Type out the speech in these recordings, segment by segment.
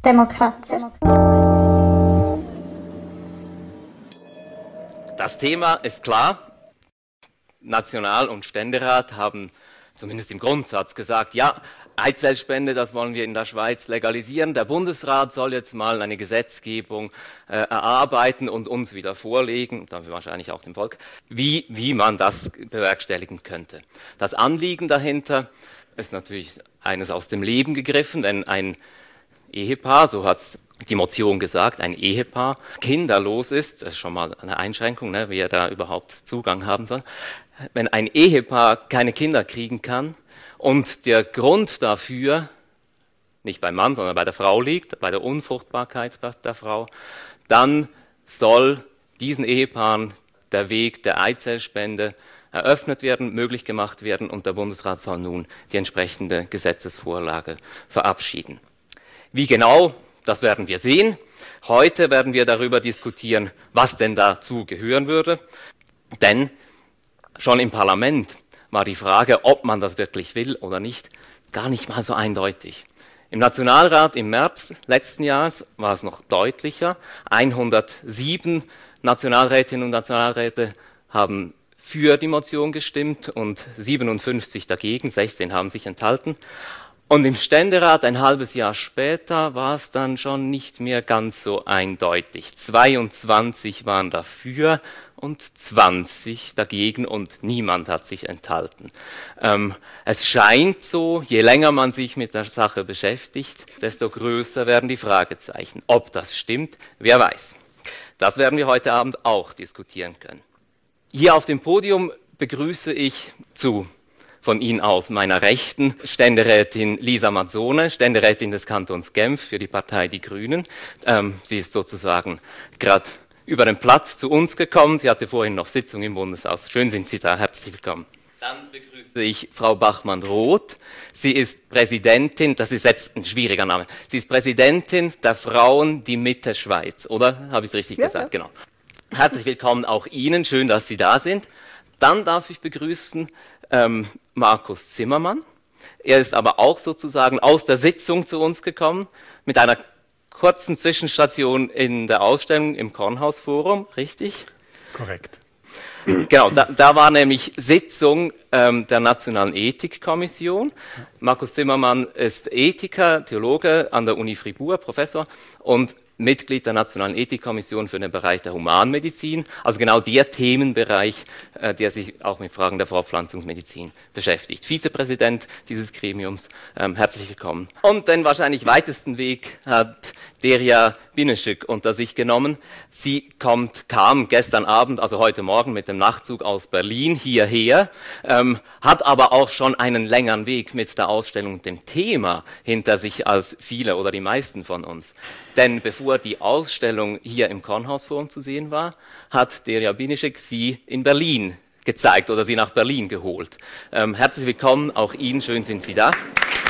demokratisch. Das Thema ist klar. National- und Ständerat haben zumindest im Grundsatz gesagt, ja, Eizellspende, das wollen wir in der Schweiz legalisieren. Der Bundesrat soll jetzt mal eine Gesetzgebung erarbeiten und uns wieder vorlegen, dann wahrscheinlich auch dem Volk, wie man das bewerkstelligen könnte. Das Anliegen dahinter ist natürlich eines aus dem Leben gegriffen, wenn ein Ehepaar, so hat es die Motion gesagt, ein Ehepaar kinderlos ist, das ist schon mal eine Einschränkung, ne, wie er da überhaupt Zugang haben soll, wenn ein Ehepaar keine Kinder kriegen kann und der Grund dafür nicht beim Mann, sondern bei der Frau liegt, bei der Unfruchtbarkeit der Frau, dann soll diesen Ehepaaren der Weg der Eizellspende eröffnet werden, möglich gemacht werden und der Bundesrat soll nun die entsprechende Gesetzesvorlage verabschieden. Wie genau, das werden wir sehen. Heute werden wir darüber diskutieren, was denn dazu gehören würde, denn schon im Parlament war die Frage, ob man das wirklich will oder nicht, gar nicht mal so eindeutig. Im Nationalrat im März letzten Jahres war es noch deutlicher. 107 Nationalrätinnen und Nationalräte haben für die Motion gestimmt und 57 dagegen, 16 haben sich enthalten. Und im Ständerat ein halbes Jahr später war es dann schon nicht mehr ganz so eindeutig. 22 waren dafür und 20 dagegen und niemand hat sich enthalten. Es scheint so, je länger man sich mit der Sache beschäftigt, desto größer werden die Fragezeichen. Ob das stimmt, wer weiß. Das werden wir heute Abend auch diskutieren können. Hier auf dem Podium begrüße ich von Ihnen aus meiner Rechten Ständerätin Lisa Mazzone, Ständerätin des Kantons Genf für die Partei Die Grünen. Sie ist sozusagen gerade über den Platz zu uns gekommen. Sie hatte vorhin noch Sitzung im Bundeshaus. Schön sind Sie da, herzlich willkommen. Dann begrüße ich Frau Bachmann-Roth. Sie ist Präsidentin, das ist jetzt ein schwieriger Name, sie ist Präsidentin der Frauen Die Mitte Schweiz, oder? Habe ich es richtig gesagt? Ja. Genau. Herzlich willkommen auch Ihnen, schön, dass Sie da sind. Dann darf ich begrüßen Markus Zimmermann. Er ist aber auch sozusagen aus der Sitzung zu uns gekommen, mit einer kurzen Zwischenstation in der Ausstellung im Kornhausforum, richtig? Korrekt. Genau, da war nämlich Sitzung der Nationalen Ethikkommission. Markus Zimmermann ist Ethiker, Theologe an der Uni Fribourg, Professor und Mitglied der Nationalen Ethikkommission für den Bereich der Humanmedizin, also genau der Themenbereich, der sich auch mit Fragen der Fortpflanzungsmedizin beschäftigt. Vizepräsident dieses Gremiums, herzlich willkommen. Und den wahrscheinlich weitesten Weg hat Derya Bineschik unter sich genommen. Sie kam gestern Abend, also heute Morgen mit dem Nachtzug aus Berlin hierher, hat aber auch schon einen längeren Weg mit der Ausstellung und dem Thema hinter sich als viele oder die meisten von uns. Denn bevor die Ausstellung hier im Kornhausforum zu sehen war, hat Derya Bineschik sie in Berlin gezeigt oder sie nach Berlin geholt. Herzlich willkommen, auch Ihnen, schön sind Sie da.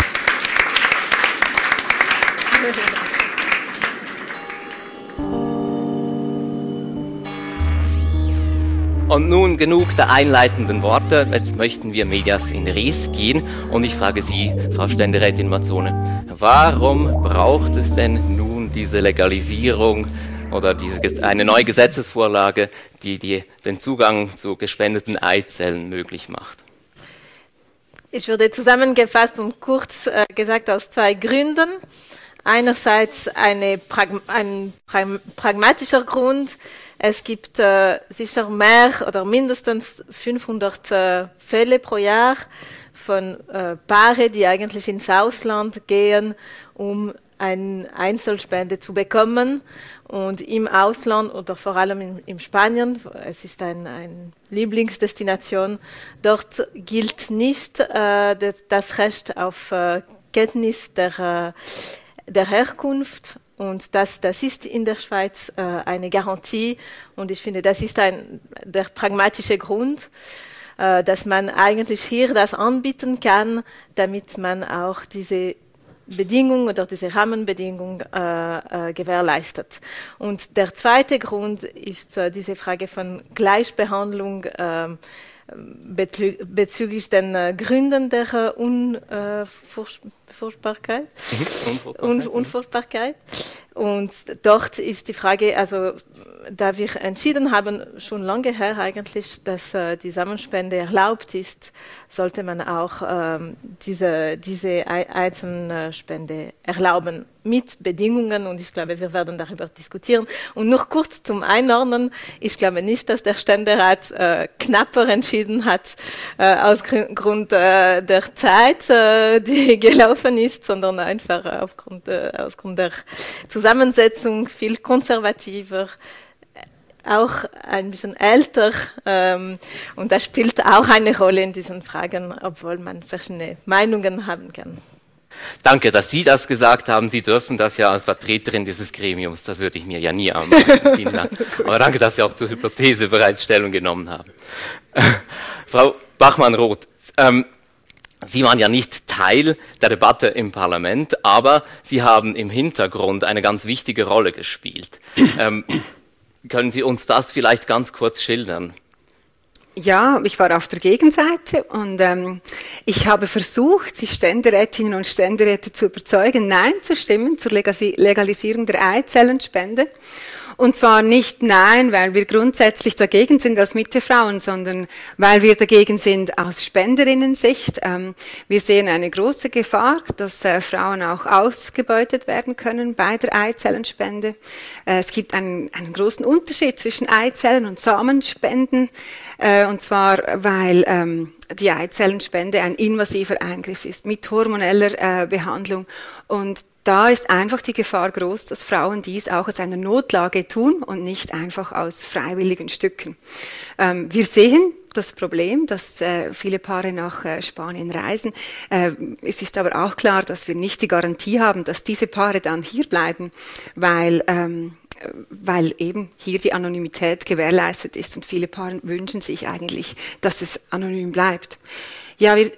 Und nun genug der einleitenden Worte, jetzt möchten wir medias in res gehen und ich frage Sie, Frau Ständerätin Mazzone, warum braucht es denn nun diese Legalisierung oder eine neue Gesetzesvorlage, die den Zugang zu gespendeten Eizellen möglich macht? Ich würde zusammengefasst und kurz gesagt aus zwei Gründen. Einerseits ein pragmatischer Grund. Es gibt sicher mehr oder mindestens 500 Fälle pro Jahr von Paaren, die eigentlich ins Ausland gehen, um eine Einzelspende zu bekommen. Und im Ausland oder vor allem in Spanien, es ist eine Lieblingsdestination, dort gilt nicht das Recht auf Kenntnis der Herkunft. Und das ist in der Schweiz eine Garantie. Und ich finde, das ist der pragmatische Grund, dass man eigentlich hier das anbieten kann, damit man auch diese Bedingung oder diese Rahmenbedingung gewährleistet. Und der zweite Grund ist diese Frage von Gleichbehandlung bezüglich den Gründen der Unfruchtbarkeit. Und dort ist die Frage, also da wir entschieden haben, schon lange her eigentlich, dass die Samenspende erlaubt ist, sollte man auch diese Eizellenspende erlauben, mit Bedingungen, und ich glaube, wir werden darüber diskutieren. Und noch kurz zum Einordnen, ich glaube nicht, dass der Ständerat knapper entschieden hat, aus Grund der Zeit, die gelaufen ist, sondern einfach aufgrund der Zusammensetzung viel konservativer, auch ein bisschen älter, und das spielt auch eine Rolle in diesen Fragen, obwohl man verschiedene Meinungen haben kann. Danke, dass Sie das gesagt haben. Sie dürfen das ja als Vertreterin dieses Gremiums, das würde ich mir ja nie anmachen. Vielen Dank. Aber danke, dass Sie auch zur Hypothese bereits Stellung genommen haben. Frau Bachmann-Roth, Sie waren ja nicht Teil der Debatte im Parlament, aber Sie haben im Hintergrund eine ganz wichtige Rolle gespielt. Können Sie uns das vielleicht ganz kurz schildern? Ja, ich war auf der Gegenseite und ich habe versucht, die Ständerätinnen und Ständeräte zu überzeugen, Nein zu stimmen zur Legalisierung der Eizellenspende. Und zwar nicht Nein, weil wir grundsätzlich dagegen sind als Mitte-Frauen, sondern weil wir dagegen sind aus Spenderinnensicht. Wir sehen eine große Gefahr, dass Frauen auch ausgebeutet werden können bei der Eizellenspende. Es gibt einen großen Unterschied zwischen Eizellen- und Samenspenden, und zwar weil die Eizellenspende ein invasiver Eingriff ist mit hormoneller Behandlung, und da ist einfach die Gefahr groß, dass Frauen dies auch aus einer Notlage tun und nicht einfach aus freiwilligen Stücken. Wir sehen das Problem, dass viele Paare nach Spanien reisen. Es ist aber auch klar, dass wir nicht die Garantie haben, dass diese Paare dann hier bleiben, weil eben hier die Anonymität gewährleistet ist, und viele Paare wünschen sich eigentlich, dass es anonym bleibt. Ja, wir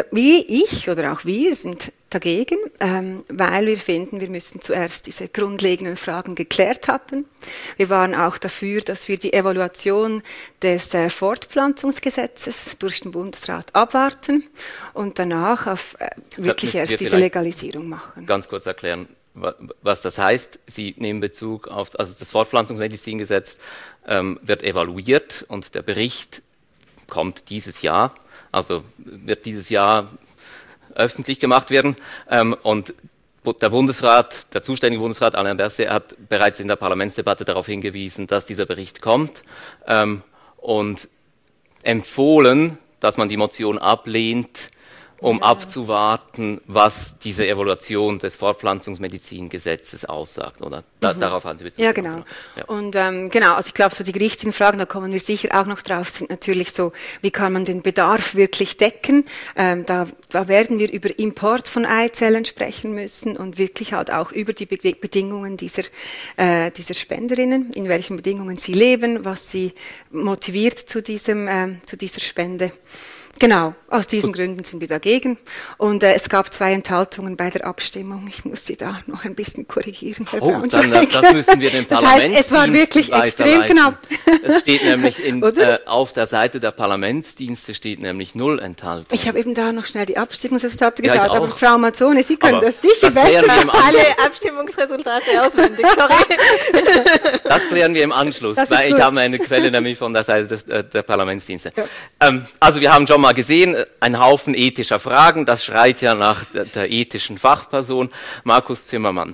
sind dagegen, weil wir finden, wir müssen zuerst diese grundlegenden Fragen geklärt haben. Wir waren auch dafür, dass wir die Evaluation des Fortpflanzungsgesetzes durch den Bundesrat abwarten und danach wirklich erst diese Legalisierung machen. Ganz kurz erklären, was das heißt. Sie nehmen Bezug auf, also das Fortpflanzungsmedizingesetz wird evaluiert und der Bericht kommt dieses Jahr, also wird dieses Jahr öffentlich gemacht werden, und der Bundesrat, der zuständige Bundesrat, Alain Berset, hat bereits in der Parlamentsdebatte darauf hingewiesen, dass dieser Bericht kommt, und empfohlen, dass man die Motion ablehnt, um abzuwarten, was diese Evaluation des Fortpflanzungsmedizingesetzes aussagt, oder? Darauf haben Sie Bezug. Ja, genau. Ja. Und genau, also ich glaube, so die richtigen Fragen, da kommen wir sicher auch noch drauf, sind natürlich so, wie kann man den Bedarf wirklich decken? Da werden wir über Import von Eizellen sprechen müssen und wirklich halt auch über die Bedingungen dieser Spenderinnen, in welchen Bedingungen sie leben, was sie motiviert zu dieser Spende. Genau, aus diesen Gründen sind wir dagegen. Und es gab 2 Enthaltungen bei der Abstimmung. Ich muss Sie da noch ein bisschen korrigieren, Herr Braunschweig. Dann das müssen wir dem Parlament. Das heißt, es war wirklich extrem knapp. Es steht nämlich auf der Seite der Parlamentsdienste steht nämlich 0 Enthaltungen. Ich habe eben da noch schnell die Abstimmungsresultate geschaut, aber Frau Mazzone, Sie können das sicher besser. Alle Abstimmungsresultate auswendig, sorry. Das klären wir im Anschluss, weil ich habe eine Quelle nämlich von der Seite der Parlamentsdienste. Ja. Also wir haben schon mal gesehen, ein Haufen ethischer Fragen, das schreit ja nach der ethischen Fachperson. Markus Zimmermann,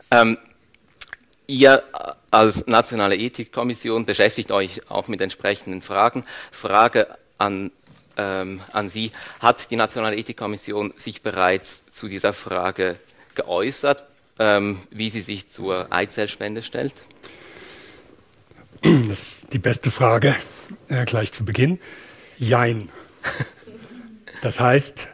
ihr als Nationale Ethikkommission beschäftigt euch auch mit entsprechenden Fragen. Frage an Sie, hat die Nationale Ethikkommission sich bereits zu dieser Frage geäußert, wie sie sich zur Eizellspende stellt? Das ist die beste Frage, gleich zu Beginn. Jein. Das heißt,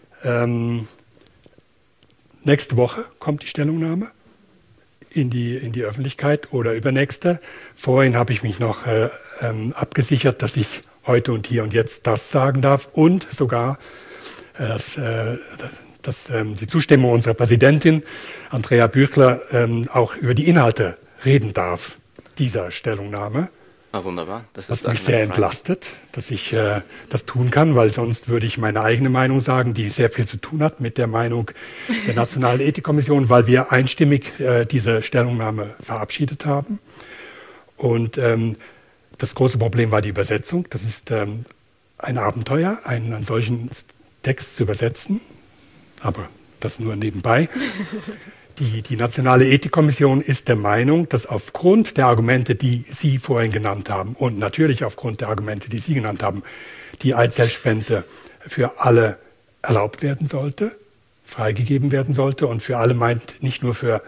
nächste Woche kommt die Stellungnahme in die Öffentlichkeit oder übernächste. Vorhin habe ich mich noch abgesichert, dass ich heute und hier und jetzt das sagen darf und sogar, dass die Zustimmung unserer Präsidentin Andrea Büchler auch über die Inhalte reden darf dieser Stellungnahme. Ah, wunderbar. Das mich sehr entlastet, dass ich das tun kann, weil sonst würde ich meine eigene Meinung sagen, die sehr viel zu tun hat mit der Meinung der Nationalen Ethikkommission, weil wir einstimmig diese Stellungnahme verabschiedet haben. Und das große Problem war die Übersetzung. Das ist ein Abenteuer, einen solchen Text zu übersetzen, aber das nur nebenbei. Die Nationale Ethikkommission ist der Meinung, dass aufgrund der Argumente, die Sie vorhin genannt haben und natürlich aufgrund der Argumente, die Sie genannt haben, die Eizellspende für alle erlaubt werden sollte, freigegeben werden sollte und für alle meint nicht nur für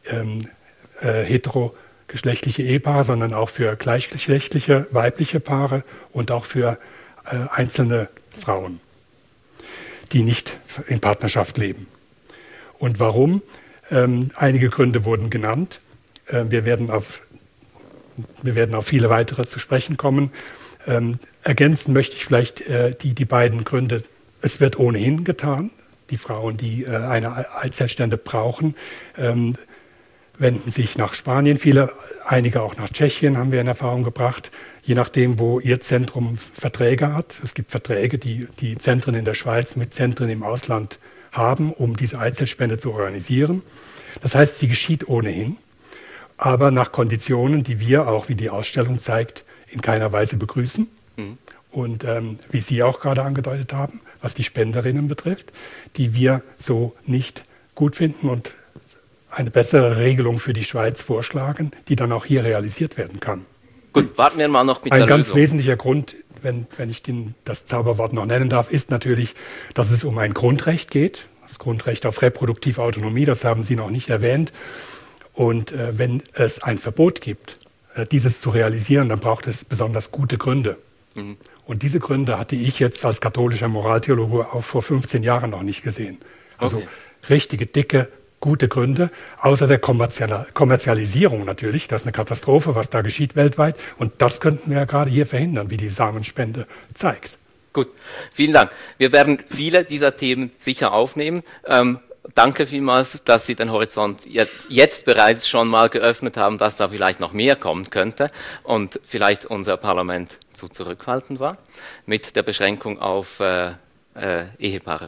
heterogeschlechtliche Ehepaare, sondern auch für gleichgeschlechtliche weibliche Paare und auch für einzelne Frauen, die nicht in Partnerschaft leben. Und warum? Einige Gründe wurden genannt. Wir werden auf viele weitere zu sprechen kommen. Ergänzen möchte ich vielleicht die beiden Gründe. Es wird ohnehin getan. Die Frauen, die eine Eizellspende brauchen, wenden sich nach Spanien. Einige auch nach Tschechien haben wir in Erfahrung gebracht, je nachdem, wo ihr Zentrum Verträge hat. Es gibt Verträge, die Zentren in der Schweiz mit Zentren im Ausland haben, um diese Eizellspende zu organisieren. Das heißt, sie geschieht ohnehin, aber nach Konditionen, die wir auch, wie die Ausstellung zeigt, in keiner Weise begrüßen. Mhm. Und wie Sie auch gerade angedeutet haben, was die Spenderinnen betrifft, die wir so nicht gut finden und eine bessere Regelung für die Schweiz vorschlagen, die dann auch hier realisiert werden kann. Gut, warten wir mal noch mit der Lösung. Ein ganz wesentlicher Grund, wenn ich das Zauberwort noch nennen darf, ist natürlich, dass es um ein Grundrecht geht. Das Grundrecht auf reproduktive Autonomie, das haben Sie noch nicht erwähnt. Und wenn es ein Verbot gibt, dieses zu realisieren, dann braucht es besonders gute Gründe. Mhm. Und diese Gründe hatte ich jetzt als katholischer Moraltheologe auch vor 15 Jahren noch nicht gesehen. Also richtige, dicke, gute Gründe, außer der Kommerzialisierung natürlich. Das ist eine Katastrophe, was da geschieht weltweit. Und das könnten wir ja gerade hier verhindern, wie die Samenspende zeigt. Gut, vielen Dank. Wir werden viele dieser Themen sicher aufnehmen. Danke vielmals, dass Sie den Horizont jetzt bereits schon mal geöffnet haben, dass da vielleicht noch mehr kommen könnte und vielleicht unser Parlament zu zurückhaltend war mit der Beschränkung auf Ehepaare.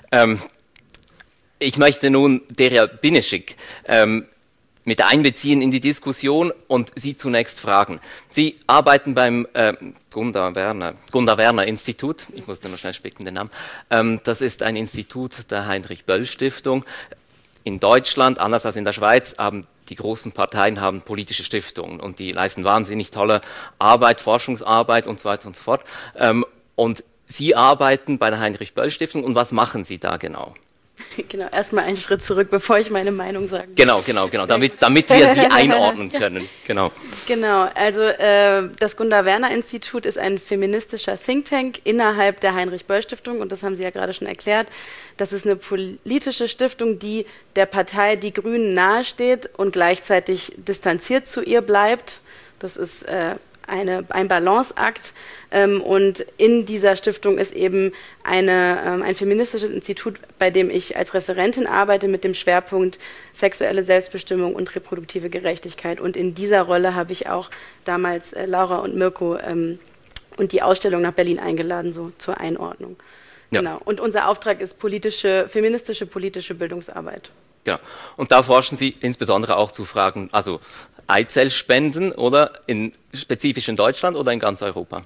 Ich möchte nun Derya Bineschik mit einbeziehen in die Diskussion und Sie zunächst fragen. Sie arbeiten beim Gunda Werner Institut, ich musste nur schnell spicken den Namen, das ist ein Institut der Heinrich-Böll-Stiftung. In Deutschland, anders als in der Schweiz, haben die großen Parteien politische Stiftungen und die leisten wahnsinnig tolle Arbeit, Forschungsarbeit und so weiter und so fort. Und Sie arbeiten bei der Heinrich-Böll-Stiftung und was machen Sie da genau? Genau, erstmal einen Schritt zurück, bevor ich meine Meinung sage. Genau, damit wir Sie einordnen können. Genau, also das Gunda Werner Institut ist ein feministischer Think Tank innerhalb der Heinrich-Böll-Stiftung und das haben Sie ja gerade schon erklärt. Das ist eine politische Stiftung, die der Partei Die Grünen nahesteht und gleichzeitig distanziert zu ihr bleibt. Das ist ein Balanceakt und in dieser Stiftung ist eben ein feministisches Institut, bei dem ich als Referentin arbeite mit dem Schwerpunkt sexuelle Selbstbestimmung und reproduktive Gerechtigkeit und in dieser Rolle habe ich auch damals Laura und Mirko und die Ausstellung nach Berlin eingeladen, so zur Einordnung. Ja. Genau. Und unser Auftrag ist feministische politische Bildungsarbeit. Ja, und da forschen Sie insbesondere auch zu Fragen, also Eizellspenden oder spezifisch in Deutschland oder in ganz Europa?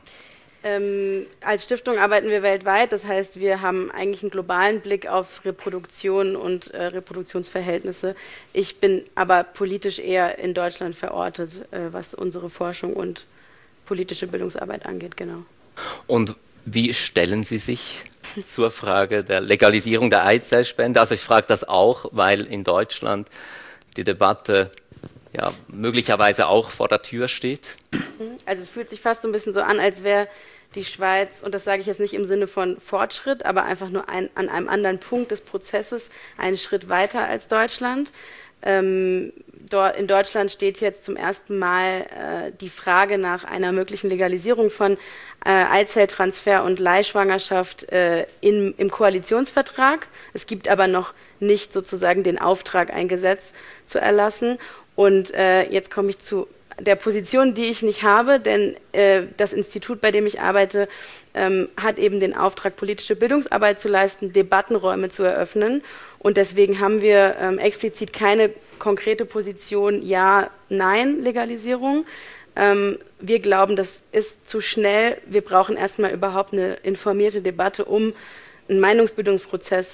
Als Stiftung arbeiten wir weltweit, das heißt, wir haben eigentlich einen globalen Blick auf Reproduktion und Reproduktionsverhältnisse. Ich bin aber politisch eher in Deutschland verortet, was unsere Forschung und politische Bildungsarbeit angeht, genau. Und wie stellen Sie sich zur Frage der Legalisierung der Eizellspende? Also ich frage das auch, weil in Deutschland die Debatte ja möglicherweise auch vor der Tür steht. Also es fühlt sich fast so ein bisschen so an, als wäre die Schweiz, und das sage ich jetzt nicht im Sinne von Fortschritt, aber einfach nur an einem anderen Punkt des Prozesses einen Schritt weiter als Deutschland. In Deutschland steht jetzt zum ersten Mal die Frage nach einer möglichen Legalisierung von Eizelltransfer und Leihschwangerschaft im Koalitionsvertrag. Es gibt aber noch nicht sozusagen den Auftrag, ein Gesetz zu erlassen. Und jetzt komme ich zu der Position, die ich nicht habe, denn das Institut, bei dem ich arbeite, hat eben den Auftrag, politische Bildungsarbeit zu leisten, Debattenräume zu eröffnen. Und deswegen haben wir explizit keine konkrete Position Ja-Nein-Legalisierung. Wir glauben, das ist zu schnell. Wir brauchen erstmal überhaupt eine informierte Debatte, um einen Meinungsbildungsprozess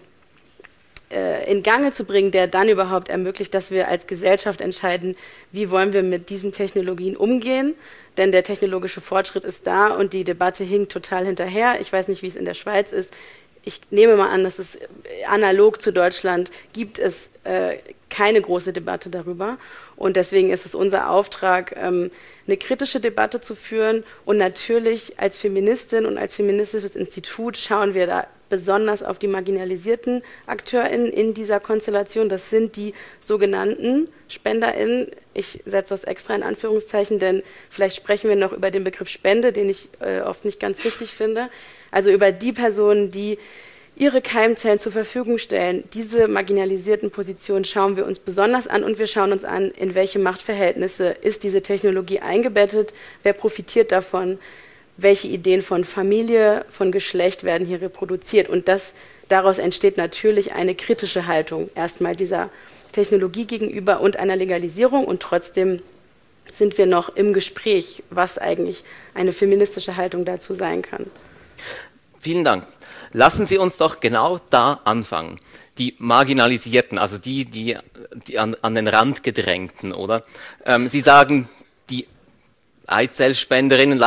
in Gange zu bringen, der dann überhaupt ermöglicht, dass wir als Gesellschaft entscheiden, wie wollen wir mit diesen Technologien umgehen. Denn der technologische Fortschritt ist da und die Debatte hinkt total hinterher. Ich weiß nicht, wie es in der Schweiz ist. Ich nehme mal an, dass es analog zu Deutschland gibt es keine große Debatte darüber. Und deswegen ist es unser Auftrag, eine kritische Debatte zu führen. Und natürlich als Feministin und als feministisches Institut schauen wir da besonders auf die marginalisierten AkteurInnen in dieser Konstellation. Das sind die sogenannten SpenderInnen. Ich setze das extra in Anführungszeichen, denn vielleicht sprechen wir noch über den Begriff Spende, den ich oft nicht ganz richtig finde. Also über die Personen, die ihre Keimzellen zur Verfügung stellen. Diese marginalisierten Positionen schauen wir uns besonders an und wir schauen uns an, in welche Machtverhältnisse ist diese Technologie eingebettet, wer profitiert davon, welche Ideen von Familie, von Geschlecht werden hier reproduziert. Und daraus entsteht natürlich eine kritische Haltung erstmal dieser Technologie gegenüber und einer Legalisierung. Und trotzdem sind wir noch im Gespräch, was eigentlich eine feministische Haltung dazu sein kann. Vielen Dank. Lassen Sie uns doch genau da anfangen. Die Marginalisierten, also die an den Rand gedrängten, oder? Sie sagen, die Eizellspenderinnen,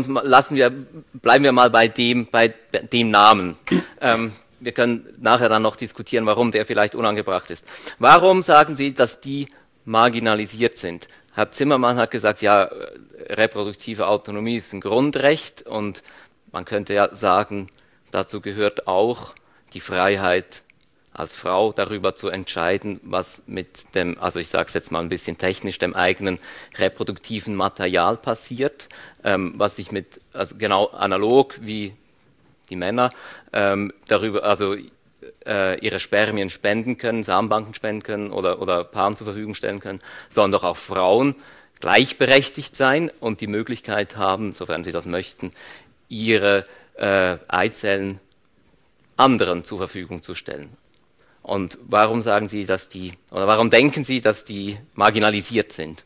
bleiben wir mal bei dem Namen. Wir können nachher dann noch diskutieren, warum der vielleicht unangebracht ist. Warum sagen Sie, dass die marginalisiert sind? Herr Zimmermann hat gesagt, ja, reproduktive Autonomie ist ein Grundrecht und man könnte ja sagen, dazu gehört auch die Freiheit als Frau darüber zu entscheiden, was mit dem, also ich sage es jetzt mal ein bisschen technisch, dem eigenen reproduktiven Material passiert, was sich also genau analog wie die Männer darüber, also ihre Spermien spenden können, Samenbanken spenden können oder Paaren zur Verfügung stellen können, sondern doch auch Frauen gleichberechtigt sein und die Möglichkeit haben, sofern sie das möchten, ihre Eizellen anderen zur Verfügung zu stellen. Und warum sagen Sie, warum denken Sie, dass die marginalisiert sind?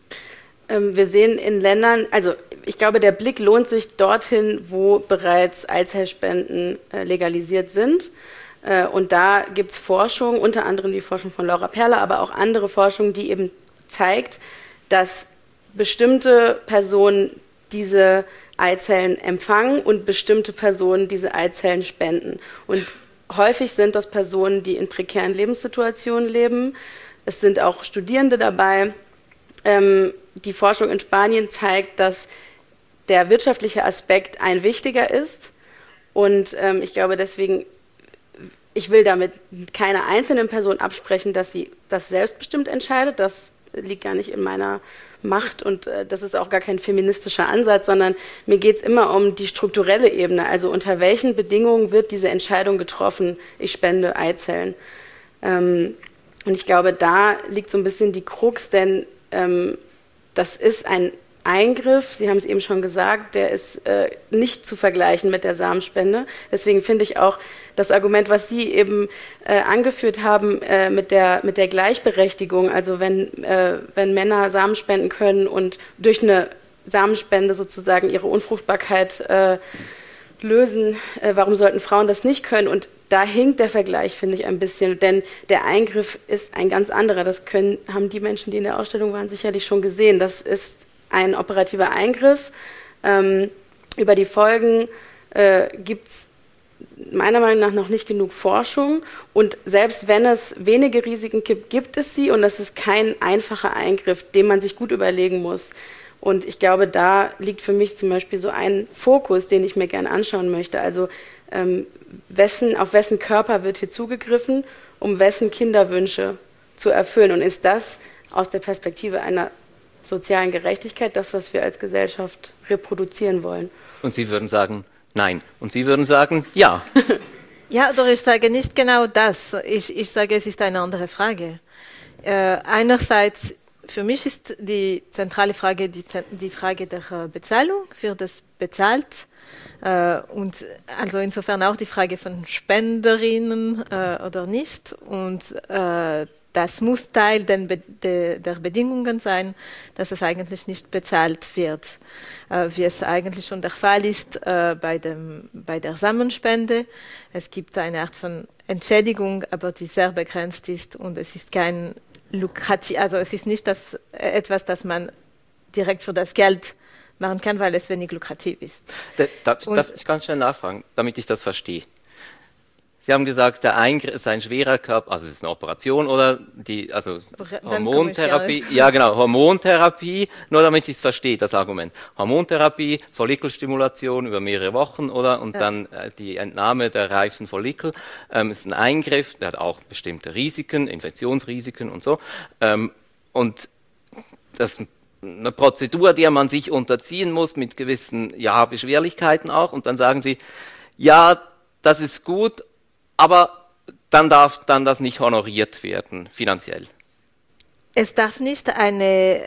Wir sehen in Ländern, also ich glaube, der Blick lohnt sich dorthin, wo bereits Eizellspenden legalisiert sind. Und da gibt es Forschung, unter anderem die Forschung von Laura Perler, aber auch andere Forschung, die eben zeigt, dass bestimmte Personen diese Eizellen empfangen und bestimmte Personen diese Eizellen spenden. Und häufig sind das Personen, die in prekären Lebenssituationen leben. Es sind auch Studierende dabei. Die Forschung in Spanien zeigt, dass der wirtschaftliche Aspekt ein wichtiger ist. Und ich glaube deswegen, ich will damit keiner einzelnen Person absprechen, dass sie das selbstbestimmt entscheidet. Das liegt gar nicht in meiner Macht und das ist auch gar kein feministischer Ansatz, sondern mir geht es immer um die strukturelle Ebene. Also unter welchen Bedingungen wird diese Entscheidung getroffen, ich spende Eizellen. Und ich glaube, da liegt so ein bisschen die Krux, denn das ist ein Eingriff, Sie haben es eben schon gesagt, der ist nicht zu vergleichen mit der Samenspende. Deswegen finde ich auch das Argument, was Sie eben angeführt haben mit der Gleichberechtigung, also wenn Männer Samen spenden können und durch eine Samenspende sozusagen ihre Unfruchtbarkeit lösen, warum sollten Frauen das nicht können? Und da hinkt der Vergleich, finde ich, ein bisschen, denn der Eingriff ist ein ganz anderer. Das haben die Menschen, die in der Ausstellung waren, sicherlich schon gesehen. Das ist ein operativer Eingriff. Über die Folgen gibt es meiner Meinung nach noch nicht genug Forschung. Und selbst wenn es wenige Risiken gibt, gibt es sie. Und das ist kein einfacher Eingriff, den man sich gut überlegen muss. Und ich glaube, da liegt für mich zum Beispiel so ein Fokus, den ich mir gerne anschauen möchte. Also auf wessen Körper wird hier zugegriffen, um wessen Kinderwünsche zu erfüllen. Und ist das aus der Perspektive einer sozialen Gerechtigkeit das, was wir als Gesellschaft reproduzieren wollen? Und Sie würden sagen, nein. Und Sie würden sagen, ja. Ja, oder ich sage nicht genau das. Ich sage, es ist eine andere Frage. Einerseits für mich ist die zentrale Frage die Frage der Bezahlung, wird das bezahlt? Und also insofern auch die Frage von Spenderinnen oder nicht. Und das muss Teil der Bedingungen sein, dass es eigentlich nicht bezahlt wird, wie es eigentlich schon der Fall ist bei der Samenspende. Es gibt eine Art von Entschädigung, aber die sehr begrenzt ist und es ist kein lukrativ, also es ist nicht etwas, das man direkt für das Geld machen kann, weil es wenig lukrativ ist. Darf ich ganz schnell nachfragen, damit ich das verstehe? Sie haben gesagt, der Eingriff ist ein schwerer Körper, also es ist eine Operation oder Hormontherapie. Ja, genau, Hormontherapie, nur damit ich es verstehe, das Argument. Hormontherapie, Follikelstimulation über mehrere Wochen, oder? Und dann die Entnahme der reifen Follikel. Ist ein Eingriff, der hat auch bestimmte Risiken, Infektionsrisiken und so. Und das ist eine Prozedur, der man sich unterziehen muss, mit gewissen Beschwerlichkeiten auch. Und dann sagen Sie, ja, das ist gut, aber dann darf das nicht honoriert werden, finanziell. Es darf nicht eine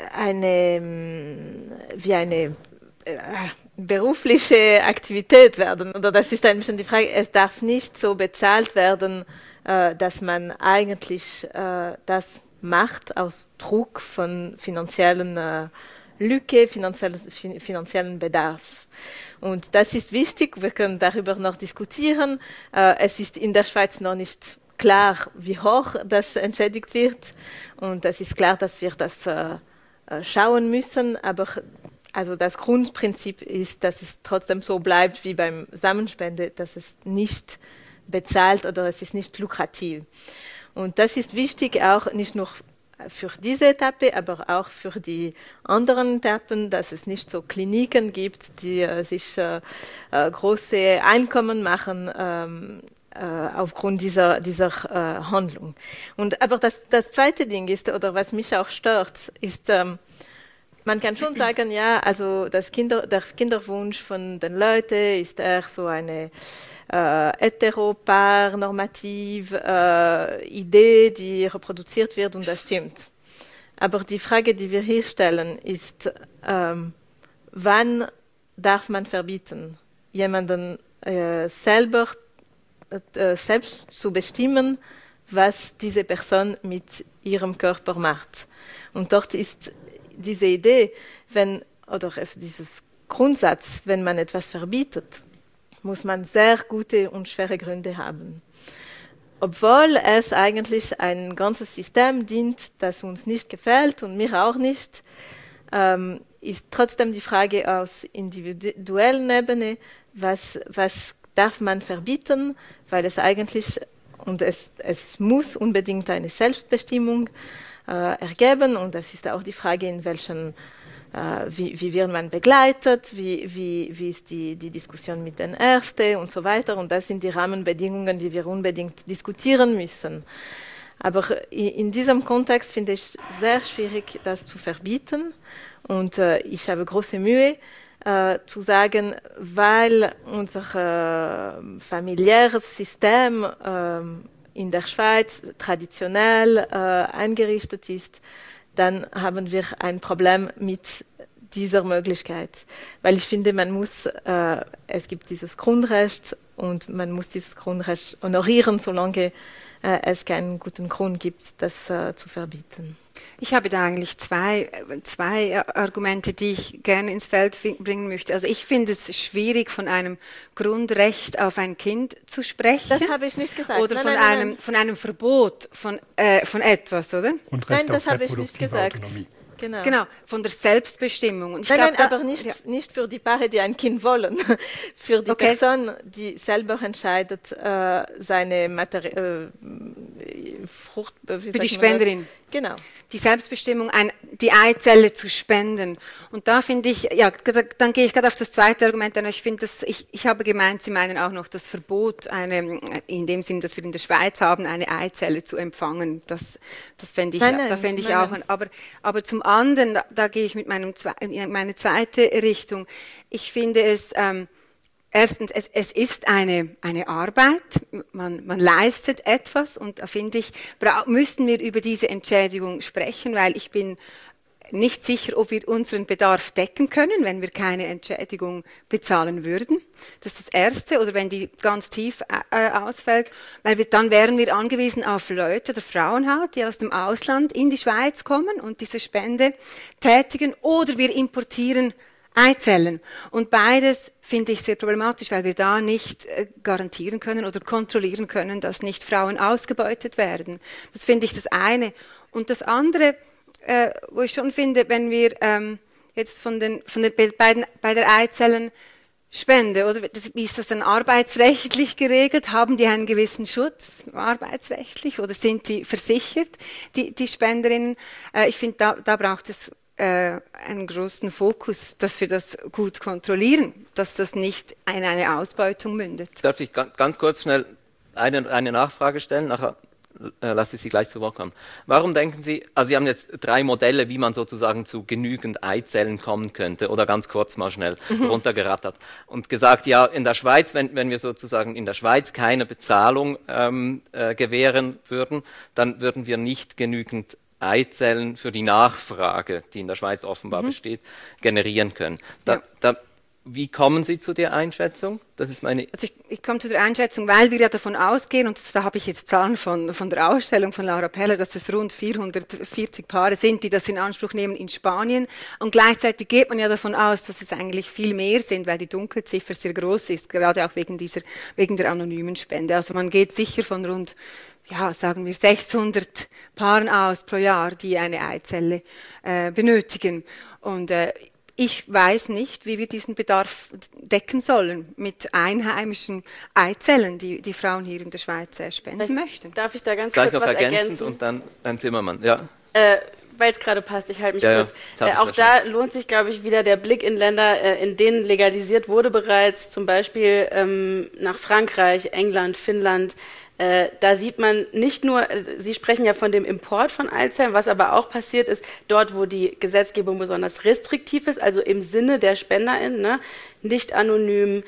berufliche Aktivität werden. Oder das ist ein bisschen die Frage, es darf nicht so bezahlt werden, dass man eigentlich das macht aus Druck von finanziellen Lücke, finanziellen Bedarf. Und das ist wichtig, wir können darüber noch diskutieren. Es ist in der Schweiz noch nicht klar, wie hoch das entschädigt wird. Und es ist klar, dass wir das schauen müssen. Aber also das Grundprinzip ist, dass es trotzdem so bleibt wie beim Samenspende, dass es nicht bezahlt oder es ist nicht lukrativ. Und das ist wichtig auch nicht nur für diese Etappe, aber auch für die anderen Etappen, dass es nicht so Kliniken gibt, die sich große Einkommen machen aufgrund dieser Handlung. Aber das zweite Ding ist, oder was mich auch stört, ist, man kann schon sagen, ja, also der Kinderwunsch von den Leuten ist eher so eine heteropaarnormative Idee, die reproduziert wird und das stimmt. Aber die Frage, die wir hier stellen, ist, wann darf man verbieten, jemanden selbst zu bestimmen, was diese Person mit ihrem Körper macht. Und dort ist diese Idee, dieses Grundsatz, wenn man etwas verbietet, muss man sehr gute und schwere Gründe haben. Obwohl es eigentlich ein ganzes System dient, das uns nicht gefällt und mir auch nicht, ist trotzdem die Frage aus individuellen Ebene, was darf man verbieten, weil es eigentlich, und es muss unbedingt eine Selbstbestimmung ergeben, und das ist auch die Frage, in welchen wie wird man begleitet, wie ist die Diskussion mit den Ärzten und so weiter. Und das sind die Rahmenbedingungen, die wir unbedingt diskutieren müssen. Aber in diesem Kontext finde ich es sehr schwierig, das zu verbieten. Und ich habe große Mühe zu sagen, weil unser familiäres System in der Schweiz traditionell eingerichtet ist, dann haben wir ein Problem mit dieser Möglichkeit. Weil ich finde, es gibt dieses Grundrecht und man muss dieses Grundrecht honorieren, solange es keinen guten Grund gibt, das zu verbieten. Ich habe da eigentlich zwei Argumente, die ich gerne ins Feld bringen möchte. Also ich finde es schwierig, von einem Grundrecht auf ein Kind zu sprechen. Das habe ich nicht gesagt. Oder von einem Verbot von etwas, oder? Grundrecht Nein, das habe ich nicht gesagt. Autonomie. Genau, von der Selbstbestimmung. Und ich aber nicht für die Paare, die ein Kind wollen. Für die Person, die selber entscheidet, seine Frucht... Für die Spenderin. Genau. Die Selbstbestimmung, die Eizelle zu spenden. Und da finde ich, dann gehe ich gerade auf das zweite Argument ein. Ich finde, ich habe gemeint, Sie meinen auch noch das Verbot, in dem Sinn, dass wir in der Schweiz haben, eine Eizelle zu empfangen. Das fände ich, auch. Aber zum anderen, da gehe ich in meine zweite Richtung. Ich finde es, erstens, es ist eine Arbeit, man leistet etwas und da finde ich, müssen wir über diese Entschädigung sprechen, weil ich bin nicht sicher, ob wir unseren Bedarf decken können, wenn wir keine Entschädigung bezahlen würden. Das ist das Erste. Oder wenn die ganz tief ausfällt, weil dann wären wir angewiesen auf Leute oder Frauen halt, die aus dem Ausland in die Schweiz kommen und diese Spende tätigen. Oder wir importieren Eizellen. Und beides finde ich sehr problematisch, weil wir da nicht garantieren können oder kontrollieren können, dass nicht Frauen ausgebeutet werden. Das finde ich das eine. Und das andere, wo ich schon finde, wenn wir jetzt bei der Eizellenspende, oder wie ist das dann arbeitsrechtlich geregelt? Haben die einen gewissen Schutz arbeitsrechtlich oder sind die versichert, die Spenderinnen? Ich finde, da braucht es einen großen Fokus, dass wir das gut kontrollieren, dass das nicht in eine Ausbeutung mündet. Darf ich ganz kurz schnell eine Nachfrage stellen? Nachher lasse ich Sie gleich zu Wort kommen. Warum denken Sie, also Sie haben jetzt 3 Modelle, wie man sozusagen zu genügend Eizellen kommen könnte, oder ganz kurz mal schnell runtergerattert und gesagt, ja, in der Schweiz, wenn wir sozusagen in der Schweiz keine Bezahlung gewähren würden, dann würden wir nicht genügend Eizellen für die Nachfrage, die in der Schweiz offenbar besteht, generieren können. Wie kommen Sie zu der Einschätzung? Das ist meine. Also ich komme zu der Einschätzung, weil wir ja davon ausgehen, und da habe ich jetzt Zahlen von der Ausstellung von Laura Peller, dass es rund 440 Paare sind, die das in Anspruch nehmen in Spanien. Und gleichzeitig geht man ja davon aus, dass es eigentlich viel mehr sind, weil die Dunkelziffer sehr groß ist, gerade auch wegen der anonymen Spende. Also man geht sicher von rund, ja, sagen wir 600 Paaren aus pro Jahr, die eine Eizelle benötigen. Und ich weiß nicht, wie wir diesen Bedarf decken sollen mit einheimischen Eizellen, die Frauen hier in der Schweiz spenden möchten. Darf ich da ganz gleich kurz noch was ergänzen? Und dann Zimmermann, ja. Weil es gerade passt, ich halte mich kurz. Auch da lohnt sich, glaube ich, wieder der Blick in Länder, in denen legalisiert wurde bereits, zum Beispiel nach Frankreich, England, Finnland. Da sieht man nicht nur, Sie sprechen ja von dem Import von Eizellen, was aber auch passiert ist, dort, wo die Gesetzgebung besonders restriktiv ist, also im Sinne der SpenderInnen, ne, nicht anonym,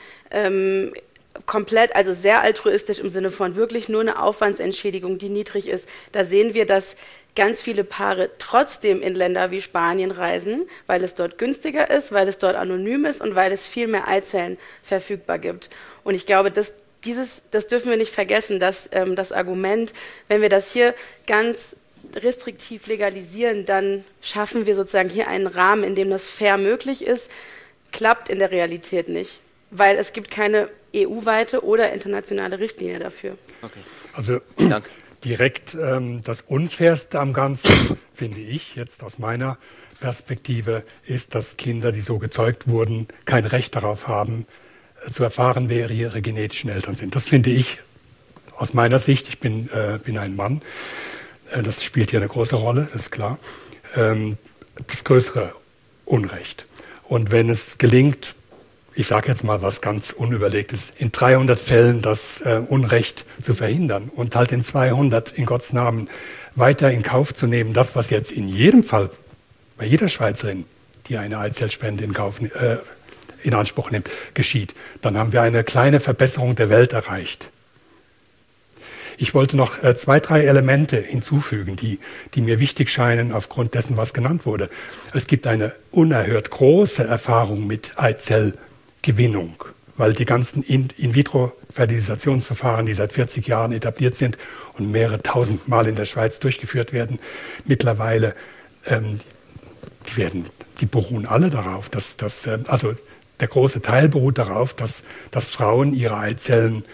komplett, also sehr altruistisch im Sinne von wirklich nur eine Aufwandsentschädigung, die niedrig ist. Da sehen wir, dass ganz viele Paare trotzdem in Länder wie Spanien reisen, weil es dort günstiger ist, weil es dort anonym ist und weil es viel mehr Eizellen verfügbar gibt. Und ich glaube, das dürfen wir nicht vergessen, dass das Argument, wenn wir das hier ganz restriktiv legalisieren, dann schaffen wir sozusagen hier einen Rahmen, in dem das fair möglich ist, klappt in der Realität nicht, weil es gibt keine EU-weite oder internationale Richtlinie dafür. Okay. Also Danke. Direkt das Unfairste am Ganzen, finde ich jetzt aus meiner Perspektive, ist, dass Kinder, die so gezeugt wurden, kein Recht darauf haben, zu erfahren, wer ihre genetischen Eltern sind. Das finde ich aus meiner Sicht, ich bin ein Mann, das spielt hier eine große Rolle, das ist klar, das größere Unrecht. Und wenn es gelingt, ich sage jetzt mal was ganz Unüberlegtes, in 300 Fällen das Unrecht zu verhindern und halt in 200 in Gottes Namen weiter in Kauf zu nehmen, das, was jetzt in jedem Fall, bei jeder Schweizerin, die eine Eizellspende in Anspruch nimmt, geschieht, dann haben wir eine kleine Verbesserung der Welt erreicht. Ich wollte noch 2, 3 Elemente hinzufügen, die mir wichtig scheinen aufgrund dessen, was genannt wurde. Es gibt eine unerhört große Erfahrung mit Eizellgewinnung, weil die ganzen In-vitro-Fertilisationsverfahren, die seit 40 Jahren etabliert sind und mehrere tausend Mal in der Schweiz durchgeführt werden, mittlerweile, die beruhen alle darauf, also der große Teil beruht darauf, dass Frauen ihre Eizellen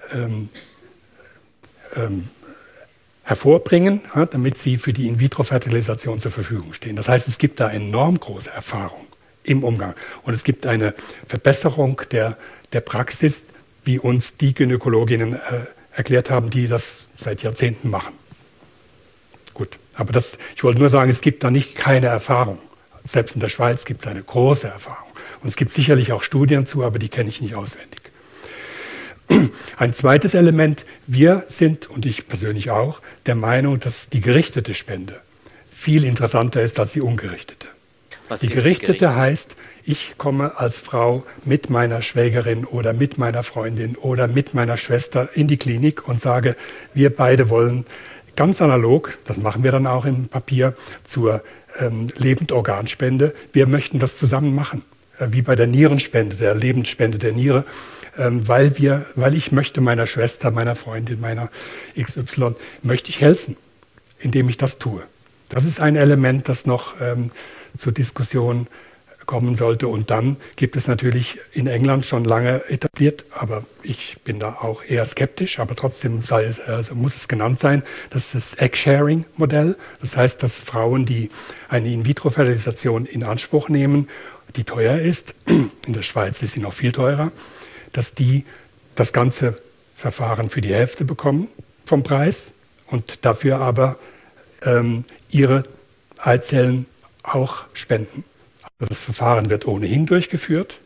hervorbringen, damit sie für die In-vitro-Fertilisation zur Verfügung stehen. Das heißt, es gibt da enorm große Erfahrung im Umgang. Und es gibt eine Verbesserung der Praxis, wie uns die Gynäkologinnen erklärt haben, die das seit Jahrzehnten machen. Gut, aber ich wollte nur sagen, es gibt da nicht keine Erfahrung. Selbst in der Schweiz gibt es eine große Erfahrung. Und es gibt sicherlich auch Studien zu, aber die kenne ich nicht auswendig. Ein zweites Element, wir sind, und ich persönlich auch, der Meinung, dass die gerichtete Spende viel interessanter ist als die ungerichtete. Die gerichtete heißt, ich komme als Frau mit meiner Schwägerin oder mit meiner Freundin oder mit meiner Schwester in die Klinik und sage, wir beide wollen ganz analog, das machen wir dann auch im Papier, zur Lebendorganspende. Wir möchten das zusammen machen, wie bei der Nierenspende, der Lebensspende der Niere, weil ich möchte meiner Schwester, meiner Freundin, meiner XY, möchte ich helfen, indem ich das tue. Das ist ein Element, das noch zur Diskussion kommen sollte. Und dann gibt es natürlich in England schon lange etabliert, aber ich bin da auch eher skeptisch, aber trotzdem muss es genannt sein, das ist das Egg-Sharing-Modell. Das heißt, dass Frauen, die eine In-vitro-Fertilisation in Anspruch nehmen, die teuer ist, in der Schweiz ist sie noch viel teurer, dass die das ganze Verfahren für die Hälfte bekommen vom Preis und dafür aber ihre Eizellen auch spenden. Das Verfahren wird ohnehin durchgeführt.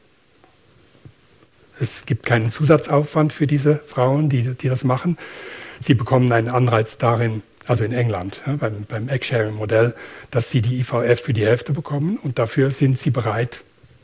Es gibt keinen Zusatzaufwand für diese Frauen, die das machen. Sie bekommen einen Anreiz darin, also in England, beim Egg-Sharing-Modell, dass sie die IVF für die Hälfte bekommen und dafür sind sie bereit,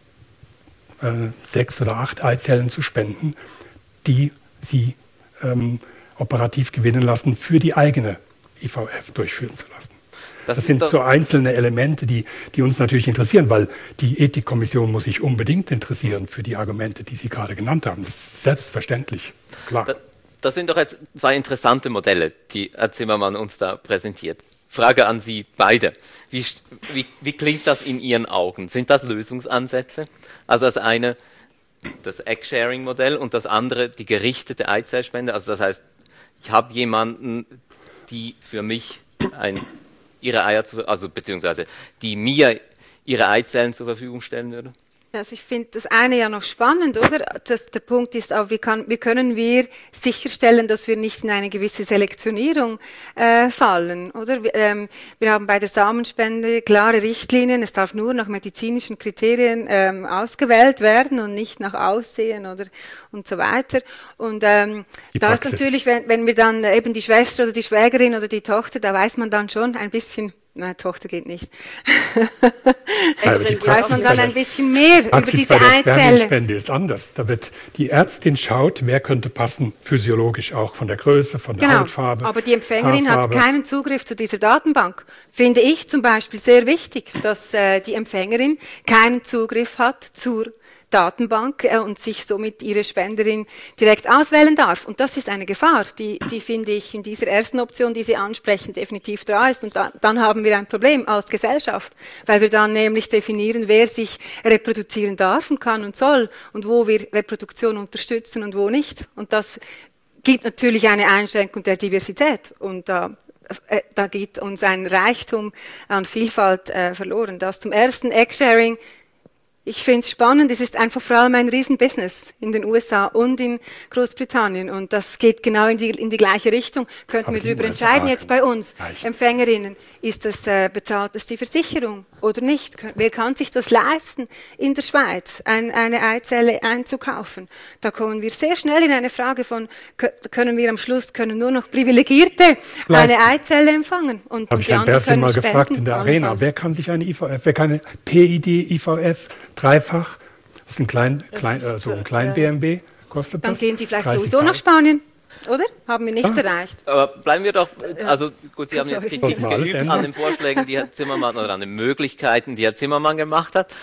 6 oder 8 Eizellen zu spenden, die sie operativ gewinnen lassen, für die eigene IVF durchführen zu lassen. Das sind so einzelne Elemente, die uns natürlich interessieren, weil die Ethikkommission muss sich unbedingt interessieren für die Argumente, die Sie gerade genannt haben. Das ist selbstverständlich, klar. Das sind doch jetzt 2 interessante Modelle, die Herr Zimmermann uns da präsentiert. Frage an Sie beide. Wie klingt das in Ihren Augen? Sind das Lösungsansätze? Also das eine, das Egg-Sharing-Modell und das andere, die gerichtete Eizellspende. Also das heißt, ich habe jemanden, die für mich ihre Eier, beziehungsweise die mir ihre Eizellen zur Verfügung stellen würde? Also ich finde das eine ja noch spannend, oder? Der Punkt ist auch, wie können wir sicherstellen, dass wir nicht in eine gewisse Selektionierung fallen, oder? Wir haben bei der Samenspende klare Richtlinien, es darf nur nach medizinischen Kriterien ausgewählt werden und nicht nach Aussehen oder und so weiter. Und da ist natürlich, wenn wir dann eben die Schwester oder die Schwägerin oder die Tochter, da weiß man dann schon ein bisschen. Nein, Tochter geht nicht. Weiß man dann ein bisschen mehr über diese Eizelle. Die Spende ist anders. Da wird die Ärztin schaut, wer könnte passen, physiologisch auch von der Größe, von der Hautfarbe. Aber die Empfängerin hat keinen Zugriff zu dieser Datenbank. Finde ich zum Beispiel sehr wichtig, dass die Empfängerin keinen Zugriff hat zur Datenbank und sich somit ihre Spenderin direkt auswählen darf. Und das ist eine Gefahr, die finde ich in dieser ersten Option, die Sie ansprechen, definitiv da ist. Und dann haben wir ein Problem als Gesellschaft, weil wir dann nämlich definieren, wer sich reproduzieren darf und kann und soll und wo wir Reproduktion unterstützen und wo nicht. Und das gibt natürlich eine Einschränkung der Diversität. Und da geht uns ein Reichtum an Vielfalt verloren. Das zum ersten Egg-Sharing. Ich finde es spannend, es ist einfach vor allem ein Riesenbusiness in den USA und in Großbritannien und das geht genau in die gleiche Richtung. Könnten wir darüber entscheiden jetzt bei uns, Empfängerinnen, bezahlt das die Versicherung oder nicht? Wer kann sich das leisten, in der Schweiz eine Eizelle einzukaufen? Da kommen wir sehr schnell in eine Frage von, können nur noch Privilegierte eine Eizelle empfangen? Und habe ich Herrn Bersin mal gefragt in der Arena, wer kann sich eine IVF, wer kann eine PID-IVF dreifach, das ist ein klein BMW, kostet das. Dann gehen die vielleicht sowieso nach Spanien, oder? Haben wir nichts erreicht. Aber bleiben wir doch, also gut, Sie haben jetzt Kritik geübt an den Vorschlägen, die Herr Zimmermann, oder an den Möglichkeiten, die Herr Zimmermann gemacht hat.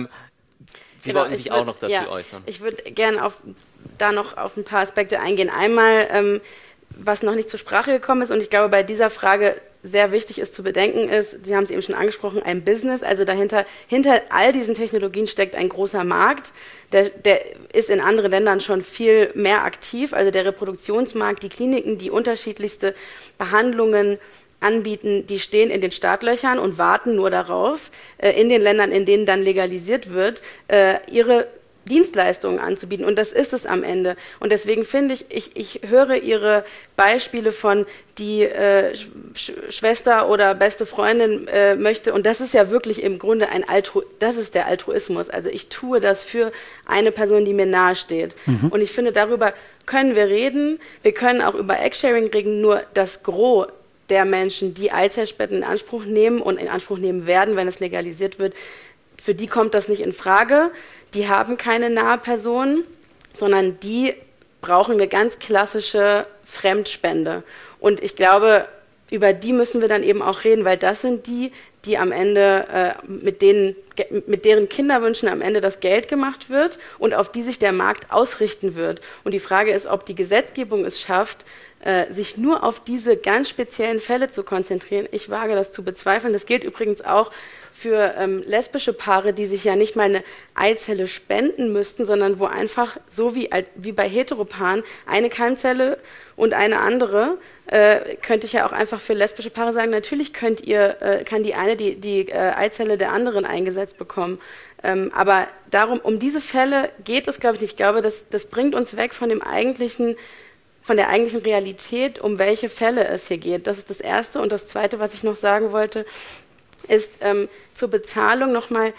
Sie wollten sich auch noch dazu äußern. Ich würde gerne da noch auf ein paar Aspekte eingehen. Einmal, was noch nicht zur Sprache gekommen ist, und ich glaube, bei dieser Frage sehr wichtig ist zu bedenken ist, Sie haben es eben schon angesprochen, ein Business, also hinter all diesen Technologien steckt ein großer Markt, der ist in anderen Ländern schon viel mehr aktiv, also der Reproduktionsmarkt, die Kliniken, die unterschiedlichste Behandlungen anbieten, die stehen in den Startlöchern und warten nur darauf, in den Ländern, in denen dann legalisiert wird, ihre Dienstleistungen anzubieten. Und das ist es am Ende. Und deswegen finde ich höre Ihre Beispiele von die Schwester oder beste Freundin möchte, und das ist ja wirklich im Grunde das ist der Altruismus. Also ich tue das für eine Person, die mir nahe steht. Und ich finde, darüber können wir reden. Wir können auch über Egg-Sharing reden, nur das Gros der Menschen, die Eizellspenden in Anspruch nehmen und in Anspruch nehmen werden, wenn es legalisiert wird, für die kommt das nicht in Frage. Die haben keine nahe Person, sondern die brauchen eine ganz klassische Fremdspende. Und ich glaube, über die müssen wir dann eben auch reden, weil das sind die am Ende, mit deren Kinderwünschen am Ende das Geld gemacht wird und auf die sich der Markt ausrichten wird. Und die Frage ist, ob die Gesetzgebung es schafft, sich nur auf diese ganz speziellen Fälle zu konzentrieren. Ich wage das zu bezweifeln. Das gilt übrigens auch für lesbische Paare, die sich ja nicht mal eine Eizelle spenden müssten, sondern wo einfach, so wie bei Heteropaaren, eine Keimzelle und eine andere, könnte ich ja auch einfach für lesbische Paare sagen, natürlich kann die eine die Eizelle der anderen eingesetzt bekommen. Aber um diese Fälle geht es, glaube ich, nicht. Ich glaube, das bringt uns weg von der eigentlichen Realität, um welche Fälle es hier geht. Das ist das Erste. Und das Zweite, was ich noch sagen wollte, ist zur Bezahlung nochmal,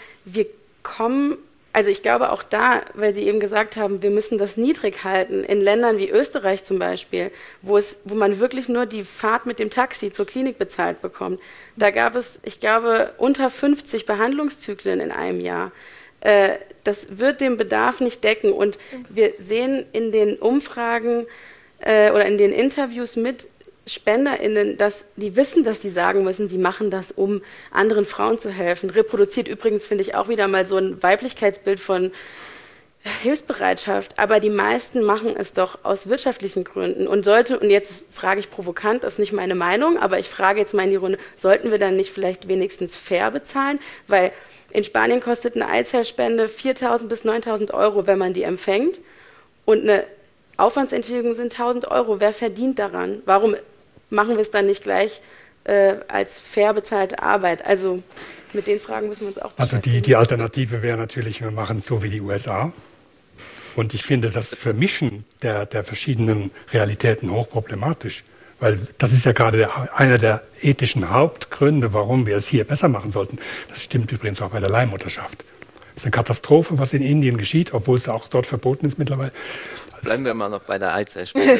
also ich glaube auch da, weil Sie eben gesagt haben, wir müssen das niedrig halten, in Ländern wie Österreich zum Beispiel, wo man wirklich nur die Fahrt mit dem Taxi zur Klinik bezahlt bekommt. Da gab es, ich glaube, unter 50 Behandlungszyklen in einem Jahr. Das wird den Bedarf nicht decken. Und wir sehen in den Umfragen oder in den Interviews mit SpenderInnen, dass die wissen, dass sie sagen müssen, sie machen das, um anderen Frauen zu helfen. Reproduziert übrigens, finde ich, auch wieder mal so ein Weiblichkeitsbild von Hilfsbereitschaft, aber die meisten machen es doch aus wirtschaftlichen Gründen. Und jetzt frage ich provokant, das ist nicht meine Meinung, aber ich frage jetzt mal in die Runde, sollten wir dann nicht vielleicht wenigstens fair bezahlen? Weil in Spanien kostet eine Eizellspende 4.000 bis 9.000 Euro, wenn man die empfängt. Und eine Aufwandsentschädigung sind 1.000 Euro. Wer verdient daran? Warum machen wir es dann nicht gleich als fair bezahlte Arbeit? Also mit den Fragen müssen wir uns auch beschäftigen. Also die Alternative wäre natürlich, wir machen es so wie die USA. Und ich finde das Vermischen der verschiedenen Realitäten hochproblematisch. Weil das ist ja gerade einer der ethischen Hauptgründe, warum wir es hier besser machen sollten. Das stimmt übrigens auch bei der Leihmutterschaft. Das ist eine Katastrophe, was in Indien geschieht, obwohl es auch dort verboten ist mittlerweile. Bleiben wir mal noch bei der Eizellspende.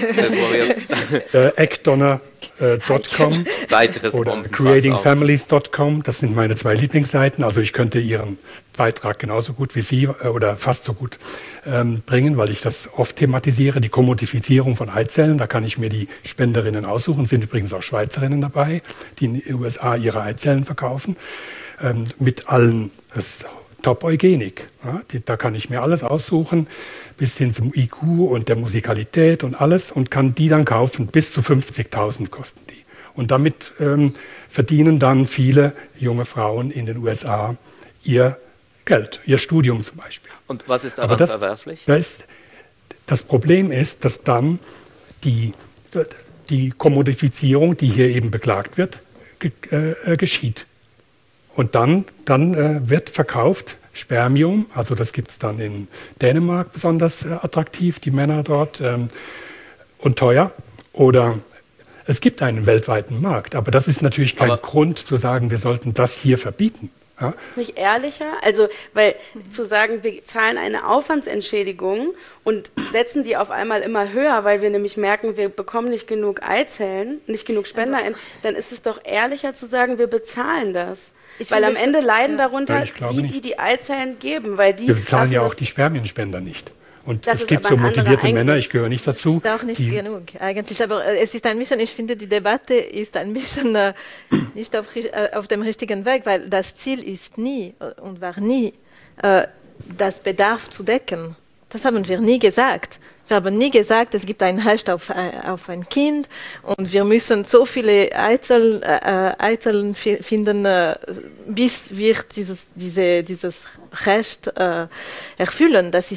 Ecdonor.com oder creatingfamilies.com, das sind meine 2 Lieblingsseiten. Also ich könnte Ihren Beitrag genauso gut wie Sie oder fast so gut bringen, weil ich das oft thematisiere, die Kommodifizierung von Eizellen. Da kann ich mir die Spenderinnen aussuchen, sind übrigens auch Schweizerinnen dabei, die in den USA ihre Eizellen verkaufen, mit allen, das ist Top-Eugenik. Ja, da kann ich mir alles aussuchen, bis hin zum IQ und der Musikalität und alles und kann die dann kaufen. Bis zu 50.000 kosten die. Und damit verdienen dann viele junge Frauen in den USA ihr Geld, ihr Studium zum Beispiel. Und was ist daran verwerflich? Das Problem ist, dass dann die Kommodifizierung, die hier eben beklagt wird, geschieht. Und dann wird verkauft Spermium, also das gibt es dann in Dänemark besonders attraktiv, die Männer dort, und teuer. Oder es gibt einen weltweiten Markt, aber das ist natürlich kein Grund zu sagen, wir sollten das hier verbieten. Ja? Nicht ehrlicher? Also, weil zu sagen, wir zahlen eine Aufwandsentschädigung und setzen die auf einmal immer höher, weil wir nämlich merken, wir bekommen nicht genug Eizellen, nicht genug SpenderInnen, dann ist es doch ehrlicher zu sagen, wir bezahlen das. Weil am Ende leiden darunter die Eizellen geben. Weil die wir bezahlen ja auch die Spermienspender nicht. Und es gibt so motivierte Männer, ich gehöre nicht dazu. Auch nicht genug, eigentlich. Aber es ist ein bisschen, ich finde, die Debatte ist ein bisschen nicht auf dem richtigen Weg, weil das Ziel ist nie und war nie, das Bedarf zu decken. Das haben wir nie gesagt. Wir haben nie gesagt, es gibt ein Recht auf ein Kind und wir müssen so viele Eizellen finden, bis wir dieses Recht erfüllen. Das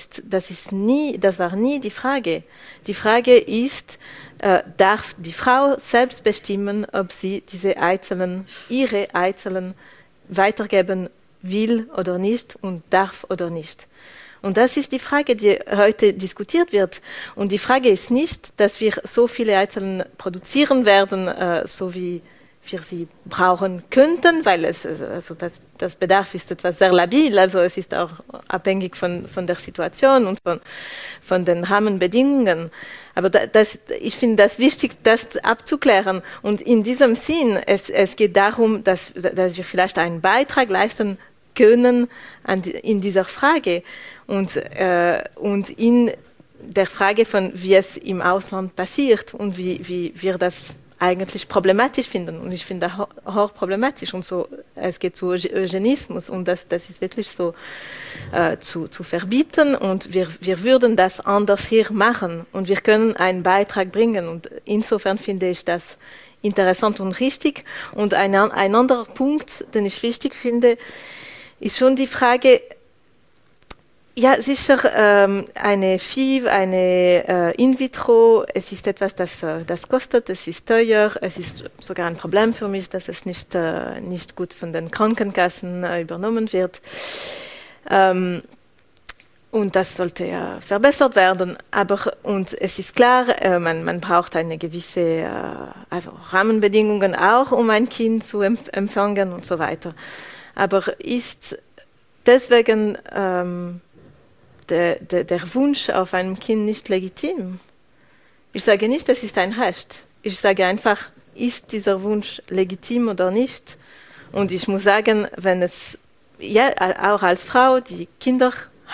war nie die Frage. Die Frage ist, darf die Frau selbst bestimmen, ob sie ihre Eizellen weitergeben will oder nicht und darf oder nicht. Und das ist die Frage, die heute diskutiert wird. Und die Frage ist nicht, dass wir so viele Eizellen produzieren werden, so wie wir sie brauchen könnten, weil das Bedarf ist etwas sehr labil, also es ist auch abhängig von der Situation und von den Rahmenbedingungen. Aber ich finde das wichtig, das abzuklären. Und in diesem Sinn, es geht darum, dass wir vielleicht einen Beitrag leisten können in dieser Frage. Und in der Frage von, wie es im Ausland passiert und wie wir das eigentlich problematisch finden. Und ich finde hoch problematisch. Und so, es geht zu Eugenismus und das ist wirklich so zu verbieten. Und wir würden das anders hier machen. Und wir können einen Beitrag bringen. Und insofern finde ich das interessant und richtig. Und ein anderer Punkt, den ich wichtig finde, ist schon die Frage, ja, sicher, eine FIV, eine In-vitro, es ist etwas, das kostet, es ist teuer, es ist sogar ein Problem für mich, dass es nicht gut von den Krankenkassen übernommen wird. Und das sollte ja verbessert werden. Und es ist klar, man braucht eine gewisse Rahmenbedingungen auch, um ein Kind zu empfangen und so weiter. Aber ist deswegen der Wunsch auf ein Kind nicht legitim? Ich sage nicht, das ist ein Recht. Ich sage einfach, ist dieser Wunsch legitim oder nicht? Und ich muss sagen, wenn es, ja, auch als Frau, die Kinder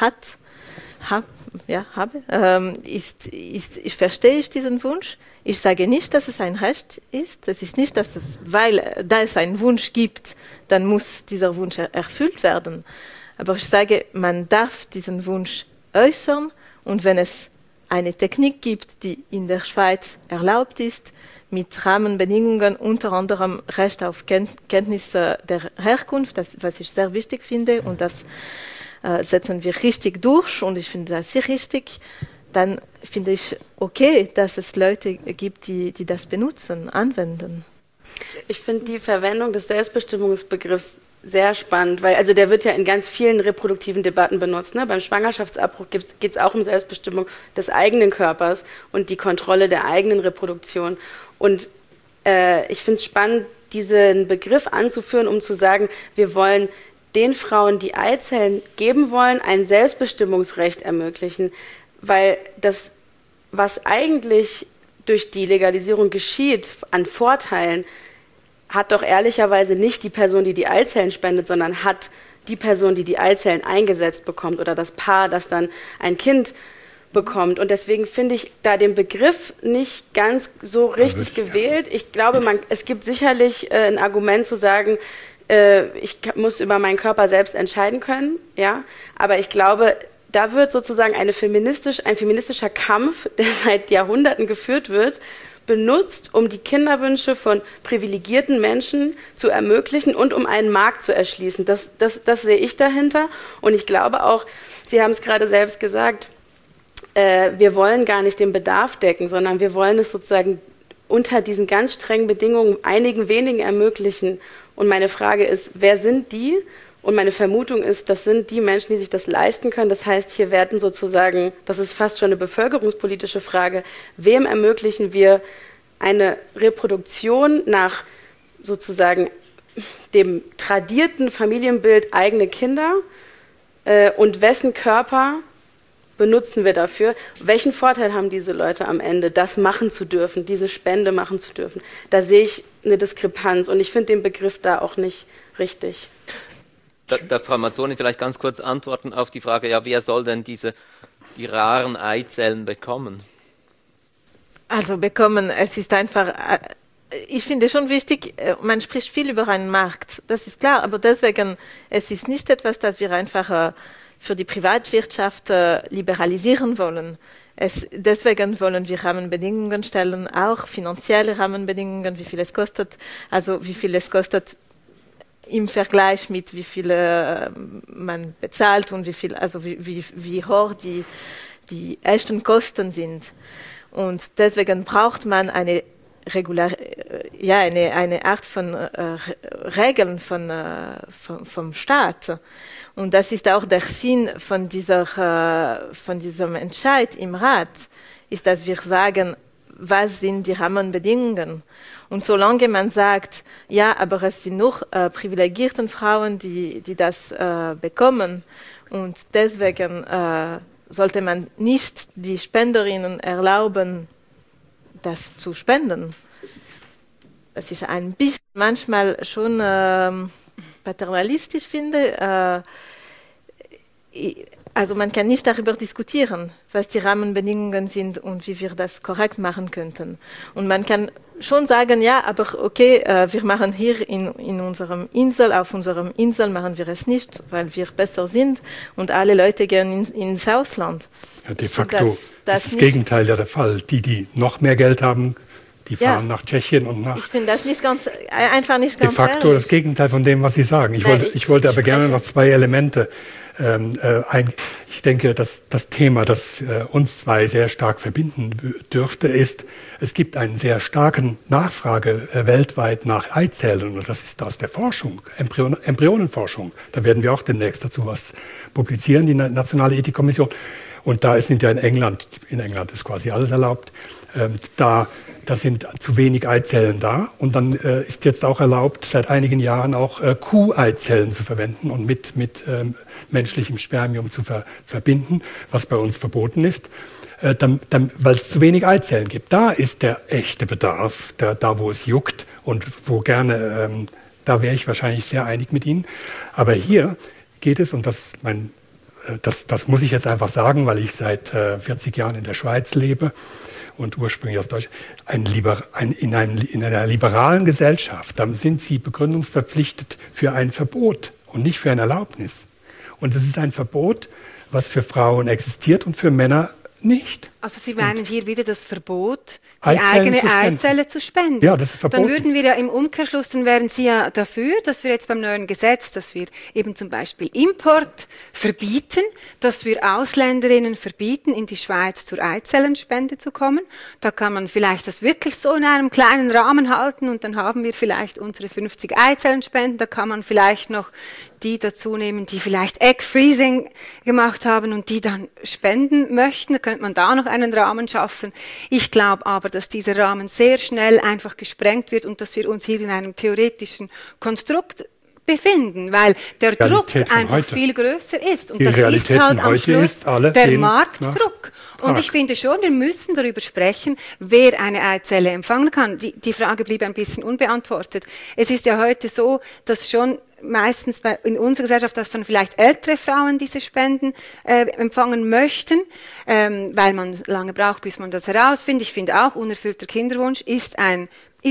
verstehe ich diesen Wunsch. Ich sage nicht, dass es ein Recht ist. Es ist nicht, weil es einen Wunsch gibt, dann muss dieser Wunsch erfüllt werden. Aber ich sage, man darf diesen Wunsch äußern und wenn es eine Technik gibt, die in der Schweiz erlaubt ist, mit Rahmenbedingungen, unter anderem Recht auf Kenntnisse der Herkunft, was ich sehr wichtig finde und das setzen wir richtig durch und ich finde das sehr richtig, dann finde ich okay, dass es Leute gibt, die das benutzen, anwenden. Ich finde die Verwendung des Selbstbestimmungsbegriffs sehr spannend, weil also der wird ja in ganz vielen reproduktiven Debatten benutzt. Ne? Beim Schwangerschaftsabbruch geht es auch um Selbstbestimmung des eigenen Körpers und die Kontrolle der eigenen Reproduktion. Und ich finde es spannend, diesen Begriff anzuführen, um zu sagen, wir wollen den Frauen, die Eizellen geben wollen, ein Selbstbestimmungsrecht ermöglichen, weil das, was eigentlich durch die Legalisierung geschieht an Vorteilen, hat doch ehrlicherweise nicht die Person, die Eizellen spendet, sondern hat die Person, die Eizellen eingesetzt bekommt oder das Paar, das dann ein Kind bekommt. Und deswegen finde ich da den Begriff nicht ganz so richtig gewählt. Ich glaube, es gibt sicherlich ein Argument zu sagen, ich muss über meinen Körper selbst entscheiden können, ja. Aber ich glaube, da wird sozusagen ein feministischer Kampf, der seit Jahrhunderten geführt wird, benutzt, um die Kinderwünsche von privilegierten Menschen zu ermöglichen und um einen Markt zu erschließen. Das sehe ich dahinter. Und ich glaube auch, Sie haben es gerade selbst gesagt, wir wollen gar nicht den Bedarf decken, sondern wir wollen es sozusagen unter diesen ganz strengen Bedingungen einigen wenigen ermöglichen. Und meine Frage ist, wer sind die? Und meine Vermutung ist, das sind die Menschen, die sich das leisten können. Das heißt, hier werden sozusagen, das ist fast schon eine bevölkerungspolitische Frage, wem ermöglichen wir eine Reproduktion nach sozusagen dem tradierten Familienbild eigene Kinder und wessen Körper benutzen wir dafür? Welchen Vorteil haben diese Leute am Ende, das machen zu dürfen, diese Spende machen zu dürfen? Da sehe ich eine Diskrepanz und ich finde den Begriff da auch nicht richtig. Darf Frau Mazzoni vielleicht ganz kurz antworten auf die Frage, ja, wer soll denn die raren Eizellen bekommen? Also bekommen, es ist einfach, ich finde schon wichtig, man spricht viel über einen Markt, das ist klar, aber deswegen, es ist nicht etwas, das wir einfach für die Privatwirtschaft liberalisieren wollen. Deswegen wollen wir Rahmenbedingungen stellen, auch finanzielle Rahmenbedingungen, wie viel es kostet, im Vergleich mit wie viel man bezahlt und wie hoch die echten Kosten sind. Und deswegen braucht man eine Art von Regeln vom Staat. Und das ist auch der Sinn von diesem Entscheid im Rat, ist, dass wir sagen, was sind die Rahmenbedingungen? Und solange man sagt, ja, aber es sind nur privilegierte Frauen, die das bekommen und deswegen sollte man nicht die Spenderinnen erlauben, das zu spenden. Das ist ein bisschen manchmal schon paternalistisch, finde also man kann nicht darüber diskutieren, was die Rahmenbedingungen sind und wie wir das korrekt machen könnten. Und man kann schon sagen, ja, aber okay, wir machen hier in unserem Insel, auf unserem Insel machen wir es nicht, weil wir besser sind und alle Leute gehen ins Ausland. Ja, de facto ist das Gegenteil ja der Fall. Die noch mehr Geld haben, die fahren nach Tschechien und nach... Ich finde das einfach nicht ganz de facto ehrlich. Das Gegenteil von dem, was Sie sagen. Ich wollte aber gerne noch zwei Elemente ich denke, dass das Thema, das uns zwei sehr stark verbinden dürfte, ist, es gibt eine sehr starke Nachfrage weltweit nach Eizellen und das ist aus der Forschung, Embryonenforschung. Da werden wir auch demnächst dazu was publizieren, die Nationale Ethikkommission. Und da sind ja in England ist quasi alles erlaubt, da sind zu wenig Eizellen da und dann ist jetzt auch erlaubt, seit einigen Jahren auch Kuh-Eizellen zu verwenden und mit menschlichem Spermium zu verbinden, was bei uns verboten ist, weil es zu wenig Eizellen gibt. Da ist der echte Bedarf, da wo es juckt und wo gerne, da wäre ich wahrscheinlich sehr einig mit Ihnen. Aber hier geht es, und das muss ich jetzt einfach sagen, weil ich seit 40 Jahren in der Schweiz lebe und ursprünglich aus Deutschland, in einer liberalen Gesellschaft, dann sind Sie begründungsverpflichtet für ein Verbot und nicht für eine Erlaubnis. Und es ist ein Verbot, was für Frauen existiert und für Männer nicht. Also Sie meinen hier wieder das Verbot, die eigene Eizelle zu spenden. Ja, das ist verboten. Dann würden wir ja im Umkehrschluss, dann wären Sie ja dafür, dass wir jetzt beim neuen Gesetz, dass wir eben zum Beispiel Import verbieten, dass wir Ausländerinnen verbieten, in die Schweiz zur Eizellenspende zu kommen. Da kann man vielleicht das wirklich so in einem kleinen Rahmen halten und dann haben wir vielleicht unsere 50 Eizellenspenden. Da kann man vielleicht noch die dazu nehmen, die vielleicht Egg Freezing gemacht haben und die dann spenden möchten. Da könnte man da noch einen Rahmen schaffen. Ich glaube aber, dass dieser Rahmen sehr schnell einfach gesprengt wird und dass wir uns hier in einem theoretischen Konstrukt befinden, weil der Druck einfach viel größer ist. Und die das Realität ist halt am Schluss der Marktdruck. Und ich finde schon, wir müssen darüber sprechen, wer eine Eizelle empfangen kann. Die Frage blieb ein bisschen unbeantwortet. Es ist ja heute so, dass schon meistens in unserer Gesellschaft, dass dann vielleicht ältere Frauen diese Spenden empfangen möchten, weil man lange braucht, bis man das herausfindet. Ich finde auch, unerfüllter Kinderwunsch ist ein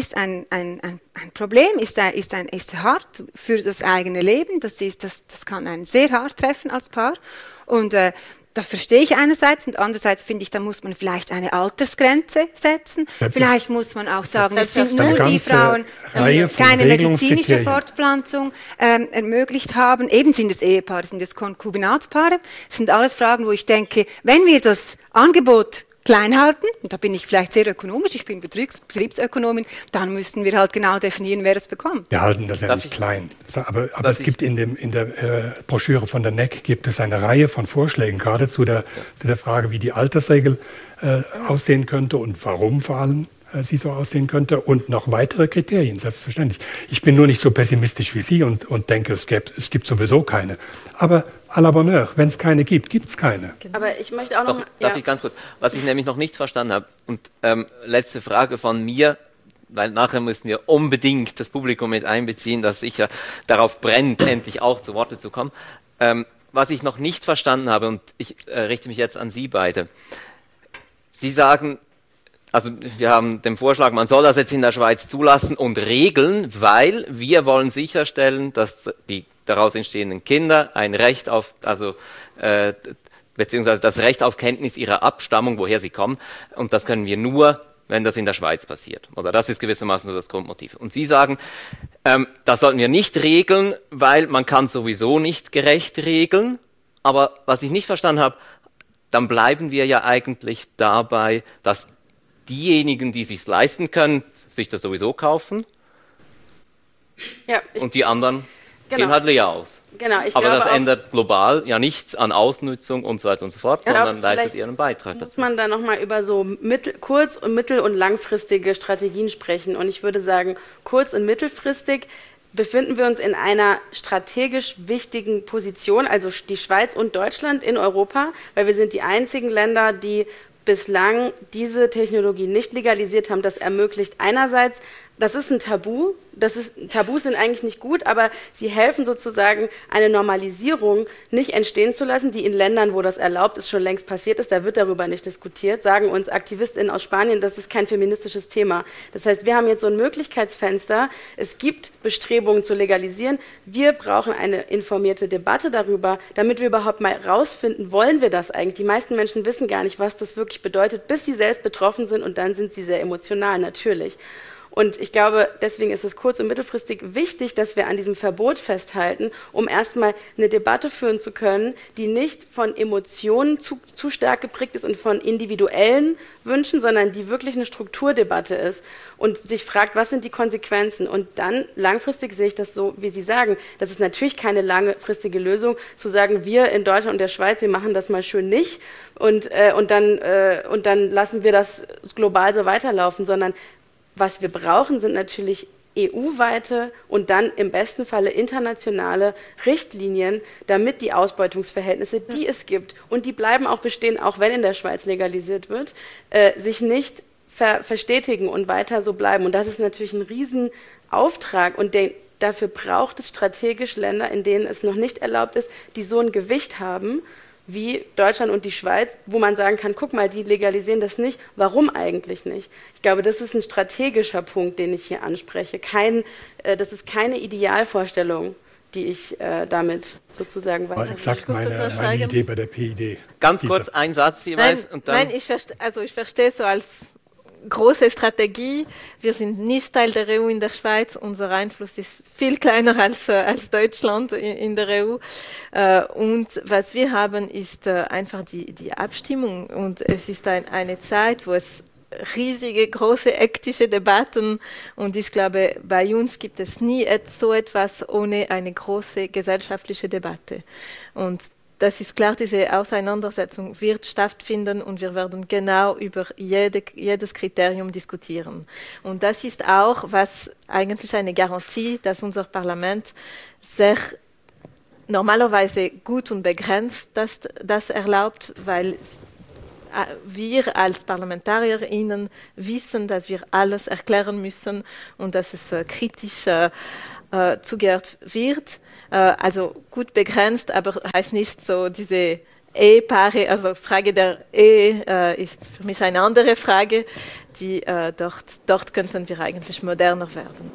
Problem, ist hart für das eigene Leben. Das kann einen sehr hart treffen als Paar. Und das verstehe ich einerseits und andererseits finde ich, da muss man vielleicht eine Altersgrenze setzen. Vielleicht muss man auch sagen, es sind nur die Frauen, die keine medizinische Fortpflanzung ermöglicht haben. Eben sind es Ehepaare, sind es Konkubinatspaare. Das sind alles Fragen, wo ich denke, wenn wir das Angebot klein halten, und da bin ich vielleicht sehr ökonomisch, ich bin Betriebsökonomin, dann müssen wir halt genau definieren, wer es bekommt. Wir halten das ja nicht klein. Aber es gibt in der Broschüre von der NEC gibt es eine Reihe von Vorschlägen, gerade zu der Frage, wie die Altersregel aussehen könnte und warum vor allem sie so aussehen könnte und noch weitere Kriterien, selbstverständlich. Ich bin nur nicht so pessimistisch wie Sie und denke, es gibt sowieso keine. Aber à la bonne heure, wenn es keine gibt, gibt es keine. Aber ich möchte auch noch... Darf ich ganz kurz, was ich nämlich noch nicht verstanden habe, und letzte Frage von mir, weil nachher müssen wir unbedingt das Publikum mit einbeziehen, das sicher darauf brennt, endlich auch zu Worte zu kommen. Was ich noch nicht verstanden habe, und ich richte mich jetzt an Sie beide. Sie sagen, also wir haben den Vorschlag, man soll das jetzt in der Schweiz zulassen und regeln, weil wir wollen sicherstellen, dass die daraus entstehenden Kinder ein Recht auf, beziehungsweise das Recht auf Kenntnis ihrer Abstammung, woher sie kommen, und das können wir nur, wenn das in der Schweiz passiert. Oder das ist gewissermaßen so das Grundmotiv. Und Sie sagen, das sollten wir nicht regeln, weil man kann sowieso nicht gerecht regeln. Aber was ich nicht verstanden habe, dann bleiben wir ja eigentlich dabei, dass diejenigen, die es sich leisten können, sich das sowieso kaufen. Ja, und die anderen gehen halt leer aus. Genau, aber das ändert global ja nichts an Ausnutzung und so weiter und so fort, sondern leistet ihren Beitrag dazu. Muss man da nochmal über so kurz- und mittel- und langfristige Strategien sprechen. Und ich würde sagen, kurz- und mittelfristig befinden wir uns in einer strategisch wichtigen Position, also die Schweiz und Deutschland in Europa, weil wir sind die einzigen Länder, die bislang diese Technologie nicht legalisiert haben. Das ermöglicht einerseits das ist ein Tabu. Tabus sind eigentlich nicht gut, aber sie helfen sozusagen, eine Normalisierung nicht entstehen zu lassen, die in Ländern, wo das erlaubt ist, schon längst passiert ist. Da wird darüber nicht diskutiert. Sagen uns AktivistInnen aus Spanien, das ist kein feministisches Thema. Das heißt, wir haben jetzt so ein Möglichkeitsfenster. Es gibt Bestrebungen zu legalisieren. Wir brauchen eine informierte Debatte darüber, damit wir überhaupt mal rausfinden, wollen wir das eigentlich? Die meisten Menschen wissen gar nicht, was das wirklich bedeutet, bis sie selbst betroffen sind, und dann sind sie sehr emotional, natürlich. Und ich glaube, deswegen ist es kurz- und mittelfristig wichtig, dass wir an diesem Verbot festhalten, um erstmal eine Debatte führen zu können, die nicht von Emotionen zu stark geprägt ist und von individuellen Wünschen, sondern die wirklich eine Strukturdebatte ist und sich fragt, was sind die Konsequenzen? Und dann langfristig sehe ich das so, wie Sie sagen, das ist natürlich keine langfristige Lösung, zu sagen, wir in Deutschland und der Schweiz, wir machen das mal schön nicht und dann lassen wir das global so weiterlaufen, sondern was wir brauchen, sind natürlich EU-weite und dann im besten Falle internationale Richtlinien, damit die Ausbeutungsverhältnisse, die es gibt, und die bleiben auch bestehen, auch wenn in der Schweiz legalisiert wird, sich nicht verstetigen und weiter so bleiben. Und das ist natürlich ein Riesenauftrag, und dafür braucht es strategisch Länder, in denen es noch nicht erlaubt ist, die so ein Gewicht haben wie Deutschland und die Schweiz, wo man sagen kann, guck mal, die legalisieren das nicht, warum eigentlich nicht? Ich glaube, das ist ein strategischer Punkt, den ich hier anspreche. Das ist keine Idealvorstellung, die ich damit sozusagen weiter. Das war exakt meine Idee bei der PID. Ganz kurz ein Satz jeweils. Nein, ich verstehe so als große Strategie. Wir sind nicht Teil der EU in der Schweiz. Unser Einfluss ist viel kleiner als Deutschland in der EU. Und was wir haben, ist einfach die Abstimmung. Und es ist eine Zeit, wo es riesige, große ethische Debatten, und ich glaube, bei uns gibt es nie so etwas ohne eine große gesellschaftliche Debatte. Und das ist klar, diese Auseinandersetzung wird stattfinden, und wir werden genau über jedes Kriterium diskutieren. Und das ist auch was eigentlich eine Garantie, dass unser Parlament sich normalerweise gut und begrenzt das erlaubt, weil wir als ParlamentarierInnen wissen, dass wir alles erklären müssen und dass es kritisch zugehört wird. Also gut begrenzt, aber heißt nicht so, diese Ehepaare, also Frage der Ehe ist für mich eine andere Frage, die dort könnten wir eigentlich moderner werden.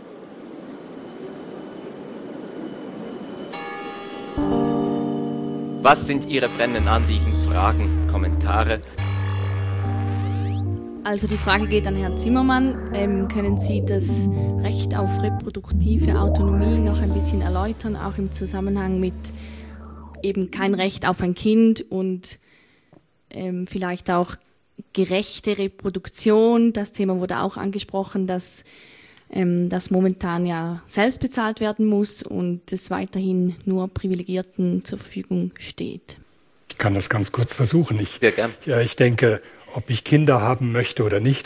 Was sind Ihre brennenden Anliegen, Fragen, Kommentare? Also die Frage geht an Herrn Zimmermann. Können Sie das Recht auf reproduktive Autonomie noch ein bisschen erläutern, auch im Zusammenhang mit eben kein Recht auf ein Kind und vielleicht auch gerechte Reproduktion? Das Thema wurde auch angesprochen, dass das momentan ja selbst bezahlt werden muss und es weiterhin nur Privilegierten zur Verfügung steht. Ich kann das ganz kurz versuchen. Sehr gern. Ich denke, ob ich Kinder haben möchte oder nicht,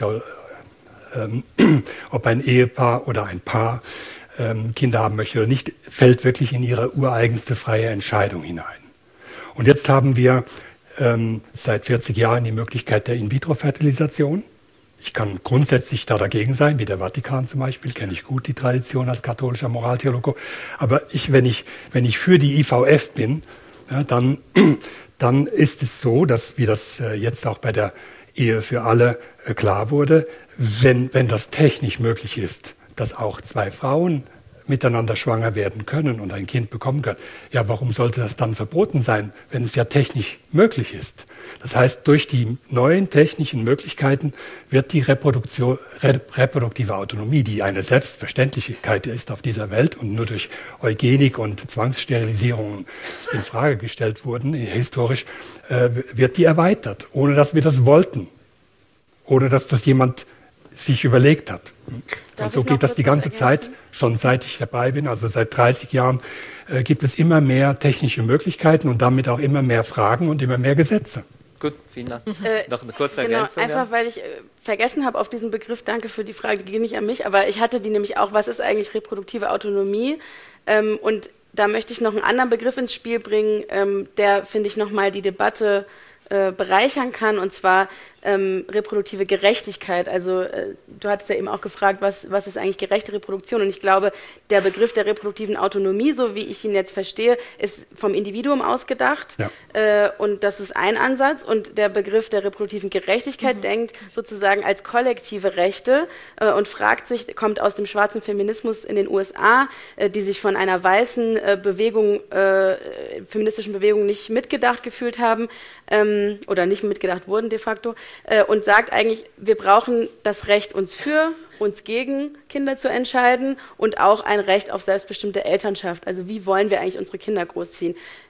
ob ein Ehepaar oder ein Paar Kinder haben möchte oder nicht, fällt wirklich in ihre ureigenste freie Entscheidung hinein. Und jetzt haben wir seit 40 Jahren die Möglichkeit der In-vitro-Fertilisation. Ich kann grundsätzlich dagegen sein, wie der Vatikan zum Beispiel, kenne ich gut die Tradition als katholischer Moraltheologe. Aber wenn ich für die IVF bin, ja, dann ist es so, dass, wie das jetzt auch bei der Ehe für alle klar wurde, wenn das technisch möglich ist, dass auch zwei Frauen miteinander schwanger werden können und ein Kind bekommen können, ja, warum sollte das dann verboten sein, wenn es ja technisch möglich ist? Das heißt, durch die neuen technischen Möglichkeiten wird die reproduktive Autonomie, die eine Selbstverständlichkeit ist auf dieser Welt und nur durch Eugenik und Zwangssterilisierung in Frage gestellt wurden, historisch, wird die erweitert, ohne dass wir das wollten, ohne dass das jemand sich überlegt hat. Und so geht das die ganze Zeit, schon seit ich dabei bin, also seit 30 Jahren, gibt es immer mehr technische Möglichkeiten und damit auch immer mehr Fragen und immer mehr Gesetze. Gut, vielen Dank. Noch eine kurze Ergänzung. Einfach, weil ich vergessen habe auf diesen Begriff, danke für die Frage, die geht nicht an mich, aber ich hatte die nämlich auch, was ist eigentlich reproduktive Autonomie? Und da möchte ich noch einen anderen Begriff ins Spiel bringen, der, finde ich, nochmal die Debatte bereichern kann, und zwar reproduktive Gerechtigkeit. Also du hattest ja eben auch gefragt, was ist eigentlich gerechte Reproduktion, und ich glaube, der Begriff der reproduktiven Autonomie, so wie ich ihn jetzt verstehe, ist vom Individuum ausgedacht, und das ist ein Ansatz, und der Begriff der reproduktiven Gerechtigkeit denkt sozusagen als kollektive Rechte und fragt sich, kommt aus dem schwarzen Feminismus in den USA, die sich von einer weißen feministischen Bewegung nicht mitgedacht gefühlt haben, oder nicht mitgedacht wurden de facto, und sagt eigentlich, wir brauchen das Recht, uns gegen Kinder zu entscheiden, und auch ein Recht auf selbstbestimmte Elternschaft. Also wie wollen wir eigentlich unsere Kinder großziehen?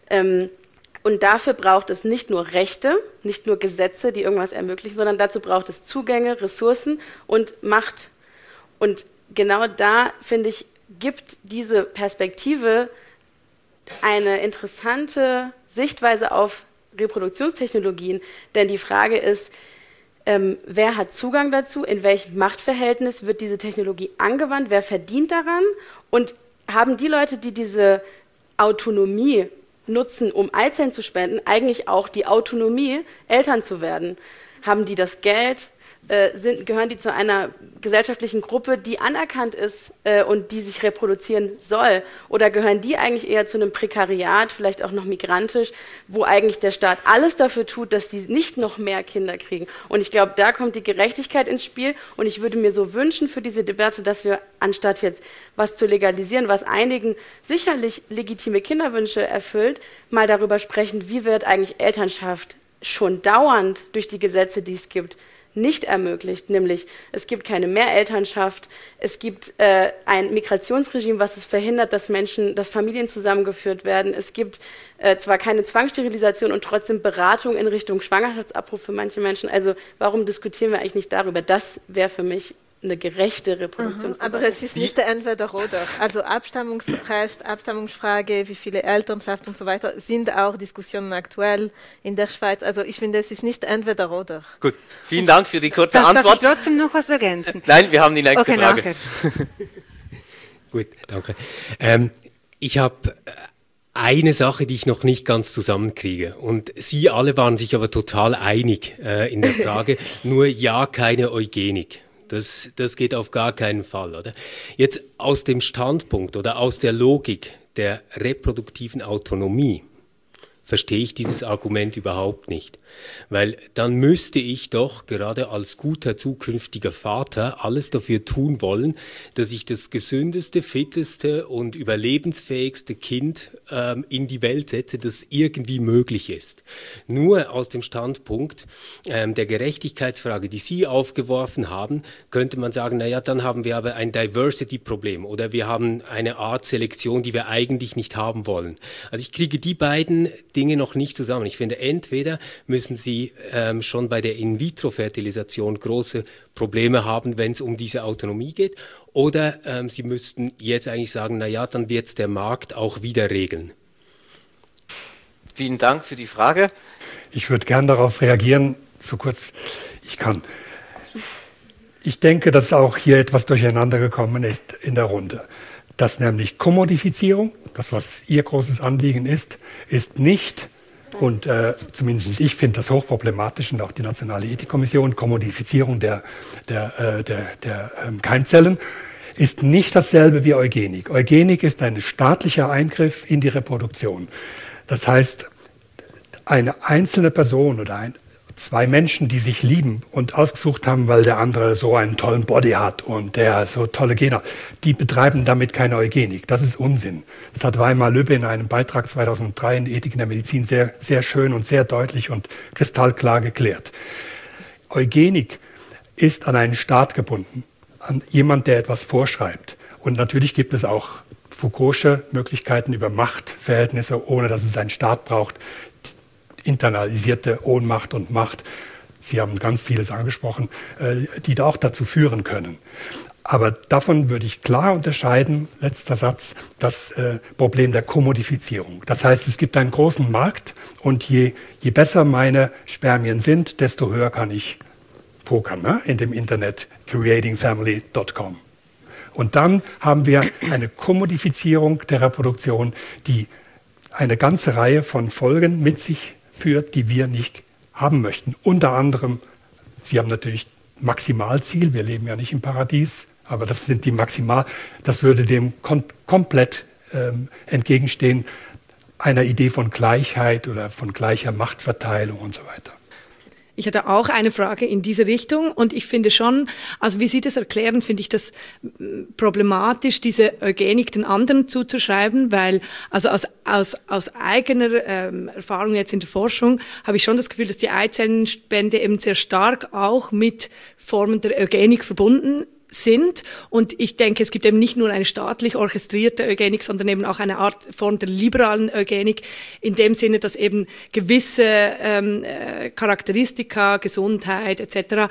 Und dafür braucht es nicht nur Rechte, nicht nur Gesetze, die irgendwas ermöglichen, sondern dazu braucht es Zugänge, Ressourcen und Macht. Und genau da, finde ich, gibt diese Perspektive eine interessante Sichtweise auf Reproduktionstechnologien, denn die Frage ist, wer hat Zugang dazu, in welchem Machtverhältnis wird diese Technologie angewandt, wer verdient daran, und haben die Leute, die diese Autonomie nutzen, um Eizellen zu spenden, eigentlich auch die Autonomie, Eltern zu werden? Haben die das Geld? Gehören die zu einer gesellschaftlichen Gruppe, die anerkannt ist und die sich reproduzieren soll? Oder gehören die eigentlich eher zu einem Prekariat, vielleicht auch noch migrantisch, wo eigentlich der Staat alles dafür tut, dass sie nicht noch mehr Kinder kriegen? Und ich glaube, da kommt die Gerechtigkeit ins Spiel, und ich würde mir so wünschen für diese Debatte, dass wir, anstatt jetzt was zu legalisieren, was einigen sicherlich legitime Kinderwünsche erfüllt, mal darüber sprechen, wie wird eigentlich Elternschaft schon dauernd durch die Gesetze, die es gibt, nicht ermöglicht, nämlich es gibt keine Mehrelternschaft, es gibt ein Migrationsregime, was es verhindert, dass Familien zusammengeführt werden, es gibt zwar keine Zwangssterilisation und trotzdem Beratung in Richtung Schwangerschaftsabbruch für manche Menschen. Also warum diskutieren wir eigentlich nicht darüber? Das wäre für mich eine gerechte Reproduktionsdebatte. Aber es ist nicht entweder oder. Also Abstammungsrecht, Abstammungsfrage, wie viele Elternschaft und so weiter, sind auch Diskussionen aktuell in der Schweiz. Also ich finde, es ist nicht entweder oder. Gut, vielen Dank für die kurze Antwort. Darf ich trotzdem noch was ergänzen? Nein, wir haben die nächste Frage. Nachher. Gut, danke. Ich habe eine Sache, die ich noch nicht ganz zusammenkriege. Und Sie alle waren sich aber total einig in der Frage, nur ja, keine Eugenik. Das geht auf gar keinen Fall, oder? Jetzt aus dem Standpunkt oder aus der Logik der reproduktiven Autonomie verstehe ich dieses Argument überhaupt nicht. Weil dann müsste ich doch gerade als guter zukünftiger Vater alles dafür tun wollen, dass ich das gesündeste, fitteste und überlebensfähigste Kind in die Welt setze, das irgendwie möglich ist. Nur aus dem Standpunkt der Gerechtigkeitsfrage, die Sie aufgeworfen haben, könnte man sagen, naja, dann haben wir aber ein Diversity-Problem oder wir haben eine Art Selektion, die wir eigentlich nicht haben wollen. Also ich kriege die beiden Dinge noch nicht zusammen. Ich finde, entweder müssen Sie schon bei der In-vitro-Fertilisation große Probleme haben, wenn es um diese Autonomie geht, oder Sie müssten jetzt eigentlich sagen, naja, dann wird es der Markt auch wieder regeln. Vielen Dank für die Frage. Ich würde gern darauf reagieren, so kurz ich kann. Ich denke, dass auch hier etwas durcheinander gekommen ist in der Runde. Dass nämlich Kommodifizierung, das was Ihr großes Anliegen ist nicht, und zumindest ich finde das hochproblematisch, und auch die Nationale Ethikkommission, Kommodifizierung der Keimzellen, ist nicht dasselbe wie Eugenik. Eugenik ist ein staatlicher Eingriff in die Reproduktion. Das heißt, eine einzelne Person oder zwei Menschen, die sich lieben und ausgesucht haben, weil der andere so einen tollen Body hat und der so tolle Gene hat, die betreiben damit keine Eugenik. Das ist Unsinn. Das hat Weimar Lübbe in einem Beitrag 2003 in Ethik in der Medizin sehr, sehr schön und sehr deutlich und kristallklar geklärt. Eugenik ist an einen Staat gebunden, an jemand, der etwas vorschreibt. Und natürlich gibt es auch Foucault'sche Möglichkeiten über Machtverhältnisse, ohne dass es einen Staat braucht, internalisierte Ohnmacht und Macht, Sie haben ganz vieles angesprochen, die da auch dazu führen können. Aber davon würde ich klar unterscheiden, letzter Satz, das Problem der Kommodifizierung. Das heißt, es gibt einen großen Markt und je besser meine Spermien sind, desto höher kann ich pokern, ne? In dem Internet creatingfamily.com. Und dann haben wir eine Kommodifizierung der Reproduktion, die eine ganze Reihe von Folgen mit sich führt, die wir nicht haben möchten. Unter anderem, Sie haben natürlich Maximalziel, wir leben ja nicht im Paradies, aber das sind die das würde dem komplett entgegenstehen, einer Idee von Gleichheit oder von gleicher Machtverteilung und so weiter. Ich hatte auch eine Frage in diese Richtung und ich finde schon, also wie Sie das erklären, finde ich das problematisch, diese Eugenik den anderen zuzuschreiben, weil also aus eigener Erfahrung jetzt in der Forschung habe ich schon das Gefühl, dass die Eizellenspende eben sehr stark auch mit Formen der Eugenik verbunden sind. Und ich denke, es gibt eben nicht nur eine staatlich orchestrierte Eugenik, sondern eben auch eine Art Form der liberalen Eugenik, in dem Sinne, dass eben gewisse Charakteristika, Gesundheit etc.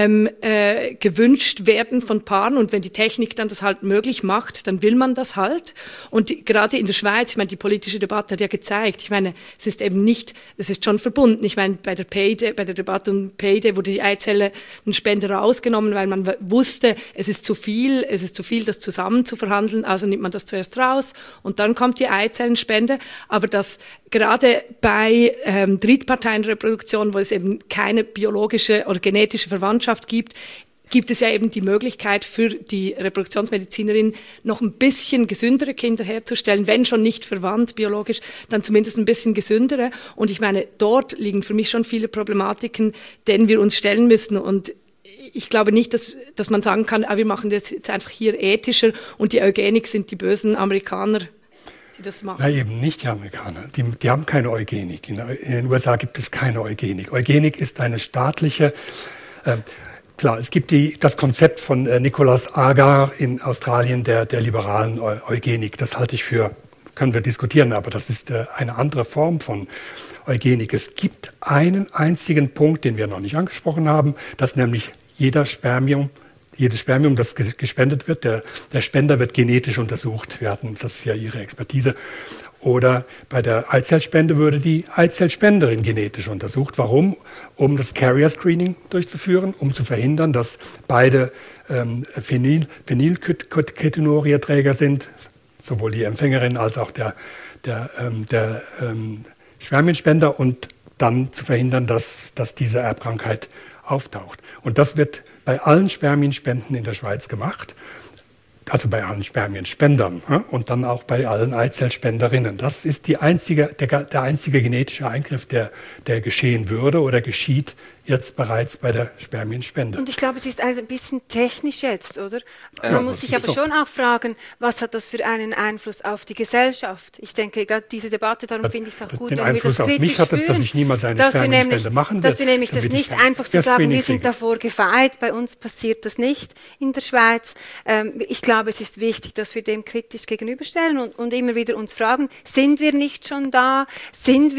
Gewünscht werden von Paaren. Und wenn die Technik dann das halt möglich macht, dann will man das halt. Und gerade in der Schweiz, ich meine, die politische Debatte hat ja gezeigt, ich meine, es ist eben nicht, es ist schon verbunden. Ich meine, bei der Debatte um Payday wurde die Eizellenspende rausgenommen, weil man wusste, es ist zu viel, das zusammen zu verhandeln, also nimmt man das zuerst raus und dann kommt die Eizellenspende. Aber dass gerade bei Drittparteienreproduktion, wo es eben keine biologische oder genetische Verwandtschaft gibt es ja eben die Möglichkeit für die Reproduktionsmedizinerin, noch ein bisschen gesündere Kinder herzustellen, wenn schon nicht verwandt biologisch, dann zumindest ein bisschen gesündere. Und ich meine, dort liegen für mich schon viele Problematiken, denen wir uns stellen müssen. Und ich glaube nicht, dass man sagen kann, wir machen das jetzt einfach hier ethischer und die Eugenik sind die bösen Amerikaner, die das machen. Nein, eben nicht die Amerikaner. Die haben keine Eugenik. In den USA gibt es keine Eugenik. Eugenik ist eine staatliche... Klar, es gibt das Konzept von Nicholas Agar in Australien, der liberalen Eugenik. Das halte ich für, können wir diskutieren, aber das ist eine andere Form von Eugenik. Es gibt einen einzigen Punkt, den wir noch nicht angesprochen haben, dass nämlich jedes Spermium, das gespendet wird, der Spender wird genetisch untersucht werden. Das ist ja Ihre Expertise. Oder bei der Eizellspende würde die Eizellspenderin genetisch untersucht. Warum? Um das Carrier-Screening durchzuführen, um zu verhindern, dass beide Phenylketonuria-Träger sind, sowohl die Empfängerin als auch der Spermienspender, und dann zu verhindern, dass diese Erbkrankheit auftaucht. Und das wird bei allen Spermienspenden in der Schweiz gemacht. Also bei allen Spermienspendern und dann auch bei allen Eizellspenderinnen. Das ist der einzige genetische Eingriff, der geschehen würde oder geschieht jetzt bereits bei der Spermienspende. Und ich glaube, es ist ein bisschen technisch jetzt, oder? Man muss sich aber schon auch fragen, was hat das für einen Einfluss auf die Gesellschaft? Ich denke, gerade diese Debatte, darum finde ich es auch gut, wenn wir das kritisch führen. Den Einfluss auf mich hat es, dass ich niemals eine Spermienspende machen will. Dass wir nämlich das nicht einfach zu sagen, wir sind davor gefeit, bei uns passiert das nicht in der Schweiz. Ich glaube, es ist wichtig, dass wir dem kritisch gegenüberstellen und immer wieder uns fragen, sind wir nicht schon da? Können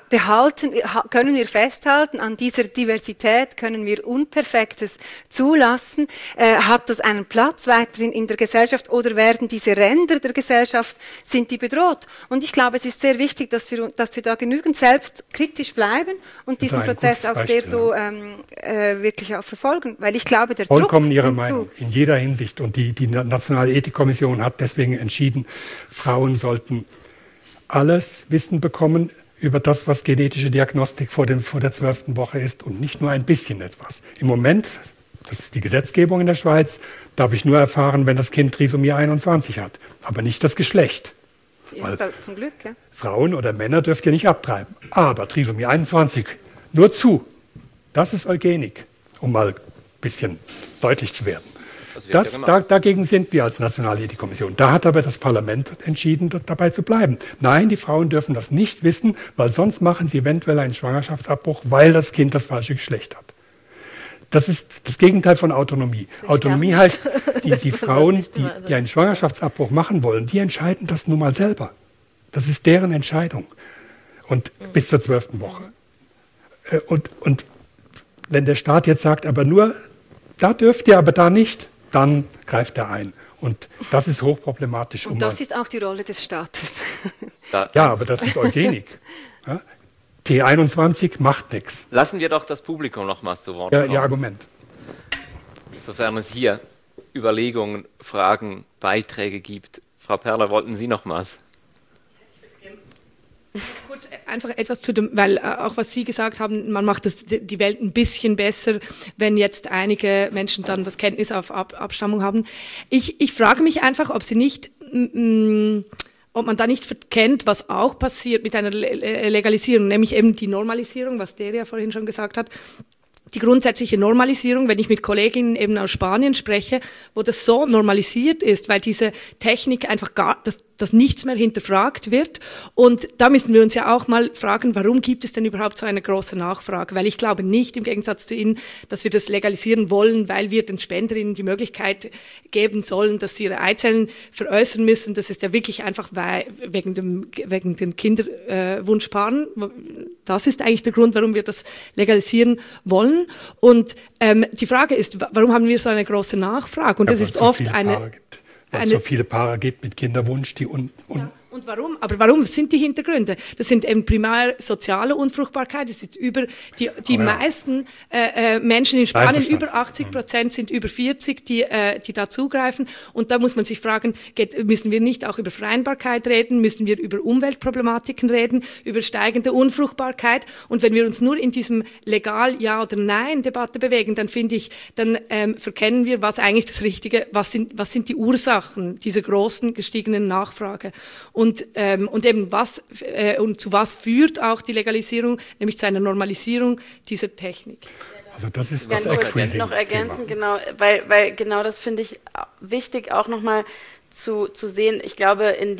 wir festhalten an dieser Diversität? Können wir Unperfektes zulassen? Hat das einen Platz weiterhin in der Gesellschaft oder werden diese Ränder der Gesellschaft, sind die bedroht? Und ich glaube, es ist sehr wichtig, dass wir da genügend selbstkritisch bleiben und diesen Prozess auch sehr so wirklich auch verfolgen. Weil ich glaube, der vollkommen Ihre Meinung in jeder Hinsicht. Und die Nationale Ethikkommission hat deswegen entschieden, Frauen sollten alles Wissen bekommen über das, was genetische Diagnostik vor der 12. Woche ist und nicht nur ein bisschen etwas. Im Moment, das ist die Gesetzgebung in der Schweiz, darf ich nur erfahren, wenn das Kind Trisomie 21 hat, aber nicht das Geschlecht. Zum Glück, ja. Frauen oder Männer dürft ihr nicht abtreiben, aber Trisomie 21 nur zu. Das ist Eugenik, um mal ein bisschen deutlich zu werden. Dagegen sind wir als Nationale Ethikkommission. Da hat aber das Parlament entschieden, dabei zu bleiben. Nein, die Frauen dürfen das nicht wissen, weil sonst machen sie eventuell einen Schwangerschaftsabbruch, weil das Kind das falsche Geschlecht hat. Das ist das Gegenteil von Autonomie. Autonomie heißt, die Frauen, die einen Schwangerschaftsabbruch machen wollen, die entscheiden das nun mal selber. Das ist deren Entscheidung. Und bis zur 12. Woche. Und wenn der Staat jetzt sagt, aber nur, da dürft ihr, aber da nicht, dann greift er ein. Und das ist hochproblematisch. Und das ist auch die Rolle des Staates. Ja, aber das ist Eugenik. Ja? T21 macht nichts. Lassen wir doch das Publikum nochmals zu Wort kommen. Ihr Argument. Sofern es hier Überlegungen, Fragen, Beiträge gibt. Frau Perler, wollten Sie nochmals? Kurz einfach etwas zu dem, weil auch was Sie gesagt haben, man macht die Welt ein bisschen besser, wenn jetzt einige Menschen dann das Kenntnis auf Abstammung haben. Ich frage mich einfach, ob man da nicht verkennt, was auch passiert mit einer Legalisierung, nämlich eben die Normalisierung, was der ja vorhin schon gesagt hat. Die grundsätzliche Normalisierung, wenn ich mit Kolleginnen eben aus Spanien spreche, wo das so normalisiert ist, weil diese Technik einfach dass nichts mehr hinterfragt wird. Und da müssen wir uns ja auch mal fragen, warum gibt es denn überhaupt so eine große Nachfrage? Weil ich glaube nicht, im Gegensatz zu Ihnen, dass wir das legalisieren wollen, weil wir den Spenderinnen die Möglichkeit geben sollen, dass sie ihre Eizellen veräußern müssen. Das ist ja wirklich einfach wegen den Kinderwunschpaaren. Das ist eigentlich der Grund, warum wir das legalisieren wollen. Und die Frage ist, warum haben wir so eine große Nachfrage? Und das ist oft weil es so viele Paare gibt mit Kinderwunsch, die Und warum? Aber warum sind die Hintergründe? Das sind eben primär soziale Unfruchtbarkeit. Das ist die meisten Menschen in Spanien, über 80% sind über 40, die da zugreifen. Und da muss man sich fragen, müssen wir nicht auch über Vereinbarkeit reden? Müssen wir über Umweltproblematiken reden? Über steigende Unfruchtbarkeit? Und wenn wir uns nur in diesem legal Ja oder Nein Debatte bewegen, dann finde ich, dann verkennen wir, was eigentlich das Richtige, was sind die Ursachen dieser großen gestiegenen Nachfrage? Und eben und zu was führt auch die Legalisierung, nämlich zu einer Normalisierung dieser Technik. Also das ist das Egg-Freezing. Noch ergänzen, genau, weil genau das finde ich wichtig, auch nochmal zu sehen. Ich glaube, in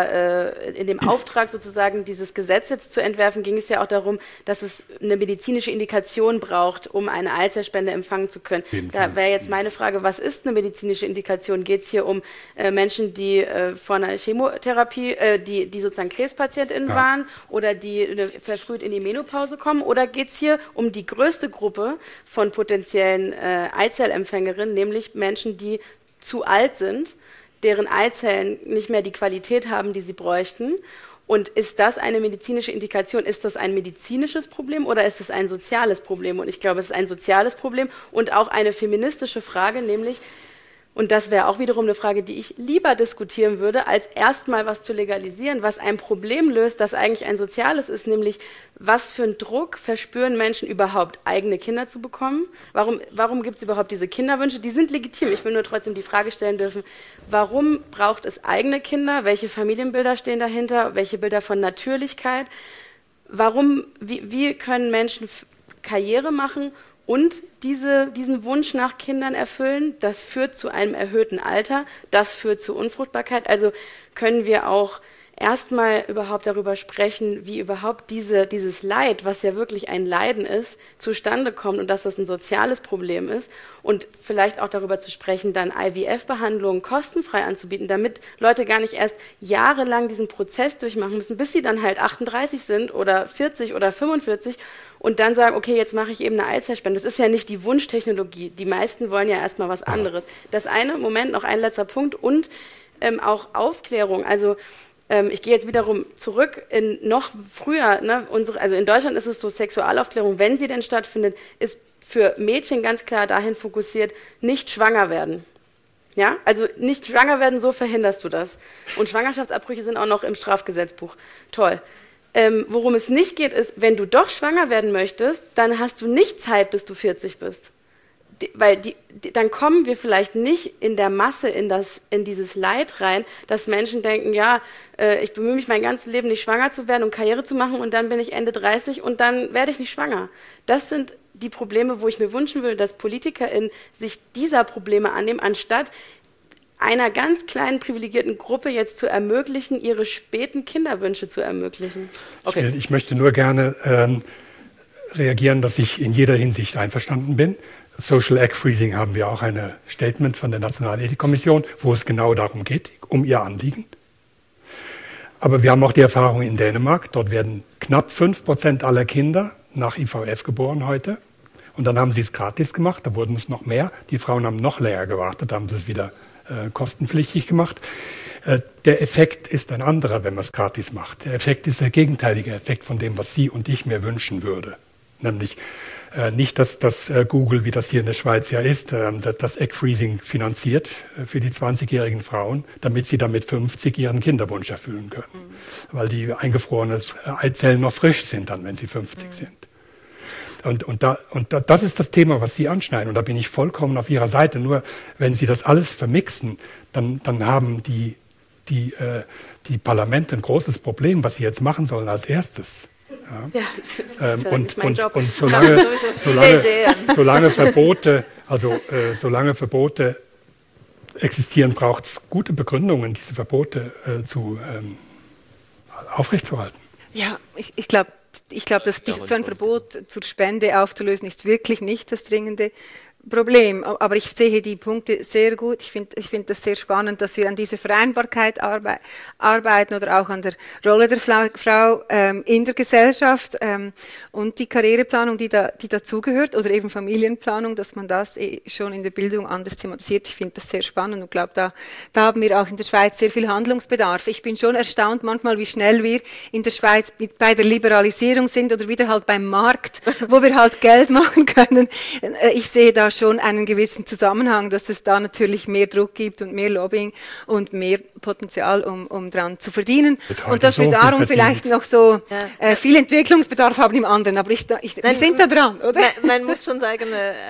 dem Auftrag sozusagen, dieses Gesetz jetzt zu entwerfen, ging es ja auch darum, dass es eine medizinische Indikation braucht, um eine Eizellspende empfangen zu können. Da wäre jetzt meine Frage, was ist eine medizinische Indikation? Geht es hier um Menschen, die vor einer Chemotherapie, die sozusagen KrebspatientInnen waren oder die verfrüht in die Menopause kommen? Oder geht es hier um die größte Gruppe von potenziellen Eizellempfängerinnen, nämlich Menschen, die zu alt sind, deren Eizellen nicht mehr die Qualität haben, die sie bräuchten? Und ist das eine medizinische Indikation? Ist das ein medizinisches Problem oder ist es ein soziales Problem? Und ich glaube, es ist ein soziales Problem und auch eine feministische Frage, nämlich, und das wäre auch wiederum eine Frage, die ich lieber diskutieren würde, als erstmal was zu legalisieren, was ein Problem löst, das eigentlich ein soziales ist, nämlich was für einen Druck verspüren Menschen überhaupt, eigene Kinder zu bekommen? Warum gibt es überhaupt diese Kinderwünsche? Die sind legitim. Ich will nur trotzdem die Frage stellen dürfen, warum braucht es eigene Kinder? Welche Familienbilder stehen dahinter? Welche Bilder von Natürlichkeit? Wie können Menschen Karriere machen und diesen Wunsch nach Kindern erfüllen? Das führt zu einem erhöhten Alter, das führt zu Unfruchtbarkeit. Also können wir auch erstmal überhaupt darüber sprechen, wie überhaupt dieses Leid, was ja wirklich ein Leiden ist, zustande kommt und dass das ein soziales Problem ist und vielleicht auch darüber zu sprechen, dann IVF-Behandlungen kostenfrei anzubieten, damit Leute gar nicht erst jahrelang diesen Prozess durchmachen müssen, bis sie dann halt 38 sind oder 40 oder 45 und dann sagen, okay, jetzt mache ich eben eine Eizellspende. Das ist ja nicht die Wunschtechnologie. Die meisten wollen ja erstmal was anderes. Das eine, Moment, noch ein letzter Punkt und auch Aufklärung. Also ich gehe jetzt wiederum zurück in noch früher, ne, also in Deutschland ist es so, Sexualaufklärung, wenn sie denn stattfindet, ist für Mädchen ganz klar dahin fokussiert, nicht schwanger werden. Ja, also nicht schwanger werden, so verhinderst du das. Und Schwangerschaftsabbrüche sind auch noch im Strafgesetzbuch. Toll. Worum es nicht geht, ist, wenn du doch schwanger werden möchtest, dann hast du nicht Zeit, bis du 40 bist. Weil dann kommen wir vielleicht nicht in der Masse in dieses Leid rein, dass Menschen denken, ja, ich bemühe mich mein ganzes Leben nicht schwanger zu werden und Karriere zu machen und dann bin ich Ende 30 und dann werde ich nicht schwanger. Das sind die Probleme, wo ich mir wünschen würde, dass PolitikerInnen sich dieser Probleme annehmen, anstatt einer ganz kleinen privilegierten Gruppe jetzt zu ermöglichen, ihre späten Kinderwünsche zu ermöglichen. Okay. Ich möchte nur gerne reagieren, dass ich in jeder Hinsicht einverstanden bin. Social Egg Freezing haben wir auch ein Statement von der Nationalen Ethikkommission, wo es genau darum geht, um ihr Anliegen. Aber wir haben auch die Erfahrung in Dänemark. Dort werden knapp 5% aller Kinder nach IVF geboren heute. Und dann haben sie es gratis gemacht, da wurden es noch mehr. Die Frauen haben noch länger gewartet, da haben sie es wieder kostenpflichtig gemacht. Der Effekt ist ein anderer, wenn man es gratis macht. Der Effekt ist der gegenteilige Effekt von dem, was Sie und ich mir wünschen würde. Nämlich Nicht, dass das Google, wie das hier in der Schweiz ja ist, das Egg-Freezing finanziert für die 20-jährigen Frauen, damit sie dann mit 50 ihren Kinderwunsch erfüllen können. Weil die eingefrorenen Eizellen noch frisch sind dann, wenn sie 50 sind. Und das ist das Thema, was Sie anschneiden. Und da bin ich vollkommen auf Ihrer Seite. Nur wenn Sie das alles vermixen, dann haben die Parlamente ein großes Problem, was sie jetzt machen sollen als erstes. Ja. Ja, das ist nicht mein Job. Und solange Verbote existieren, braucht es gute Begründungen, diese Verbote aufrechtzuerhalten. Ja, ich glaube, dass so ein Verbot zur Spende aufzulösen, ist wirklich nicht das dringende Problem. Aber ich sehe die Punkte sehr gut. Ich finde das sehr spannend, dass wir an dieser Vereinbarkeit arbeiten oder auch an der Rolle der Frau in der Gesellschaft und die Karriereplanung, die dazugehört, oder eben Familienplanung, dass man das schon in der Bildung anders thematisiert. Ich finde das sehr spannend und glaube, da haben wir auch in der Schweiz sehr viel Handlungsbedarf. Ich bin schon erstaunt manchmal, wie schnell wir in der Schweiz bei der Liberalisierung sind oder wieder halt beim Markt, wo wir halt Geld machen können. Ich sehe da schon einen gewissen Zusammenhang, dass es da natürlich mehr Druck gibt und mehr Lobbying und mehr Potenzial, um dran zu verdienen. Und dass wir darum vielleicht noch so viel Entwicklungsbedarf haben im anderen. Aber wir sind da dran, oder? Man muss schon sagen,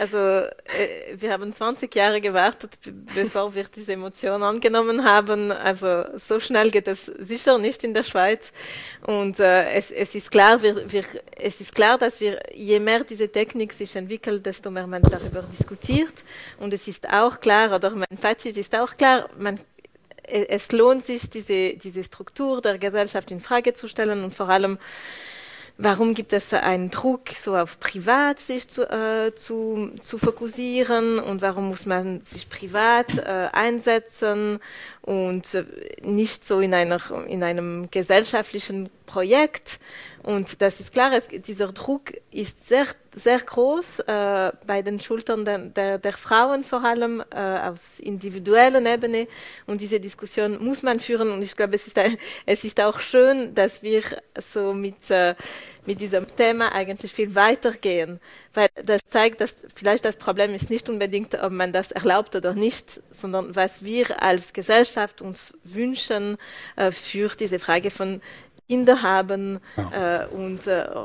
wir haben 20 Jahre gewartet, bevor wir diese Emotion angenommen haben. Also so schnell geht es sicher nicht in der Schweiz. Und es ist klar, dass je mehr diese Technik sich entwickelt, desto mehr man darüber diskutiert. Und es ist auch klar, oder mein Fazit ist auch klar, es lohnt sich, diese Struktur der Gesellschaft in Frage zu stellen und vor allem, warum gibt es einen Druck, so auf privat sich zu fokussieren und warum muss man sich privat einsetzen und nicht so in einem gesellschaftlichen Projekt. Und das ist klar, dieser Druck ist sehr, sehr groß bei den Schultern der Frauen vor allem, aus individueller Ebene. Und diese Diskussion muss man führen. Und ich glaube, es ist auch schön, dass wir so mit diesem Thema eigentlich viel weitergehen. Weil das zeigt, dass vielleicht das Problem ist nicht unbedingt, ob man das erlaubt oder nicht, sondern was wir als Gesellschaft uns wünschen für diese Frage von Kinder haben und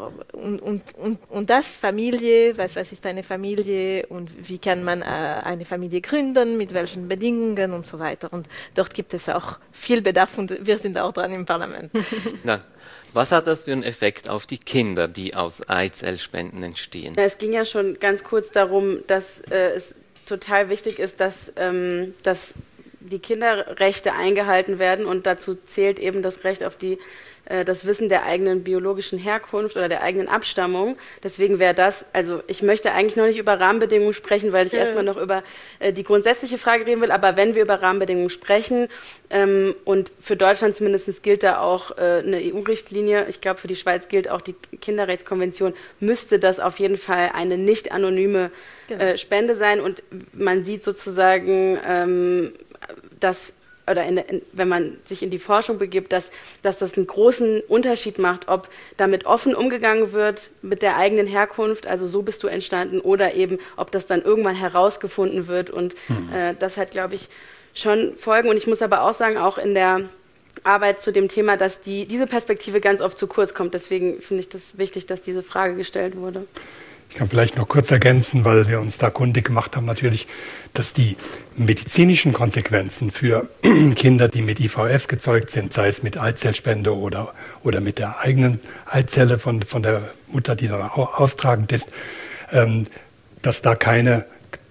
das Familie, was ist eine Familie und wie kann man eine Familie gründen, mit welchen Bedingungen und so weiter. Und dort gibt es auch viel Bedarf und wir sind auch dran im Parlament. Na, was hat das für einen Effekt auf die Kinder, die aus Eizellspenden entstehen? Es ging ja schon ganz kurz darum, dass es total wichtig ist, dass die Kinderrechte eingehalten werden und dazu zählt eben das Recht auf das Wissen der eigenen biologischen Herkunft oder der eigenen Abstammung. Deswegen wäre das, also ich möchte eigentlich noch nicht über Rahmenbedingungen sprechen, weil ich erstmal noch über die grundsätzliche Frage reden will, aber wenn wir über Rahmenbedingungen sprechen und für Deutschland zumindest gilt da auch eine EU-Richtlinie, ich glaube für die Schweiz gilt auch die Kinderrechtskonvention, müsste das auf jeden Fall eine nicht anonyme Spende sein und man sieht sozusagen, dass wenn man sich in die Forschung begibt, dass das einen großen Unterschied macht, ob damit offen umgegangen wird mit der eigenen Herkunft, also so bist du entstanden, oder eben, ob das dann irgendwann herausgefunden wird. Und das hat, glaube ich, schon Folgen. Und ich muss aber auch sagen, auch in der Arbeit zu dem Thema, dass diese Perspektive ganz oft zu kurz kommt. Deswegen finde ich das wichtig, dass diese Frage gestellt wurde. Ich kann vielleicht noch kurz ergänzen, weil wir uns da kundig gemacht haben, natürlich, dass die medizinischen Konsequenzen für Kinder, die mit IVF gezeugt sind, sei es mit Eizellspende oder mit der eigenen Eizelle von der Mutter, die dann austragend ist, dass da keine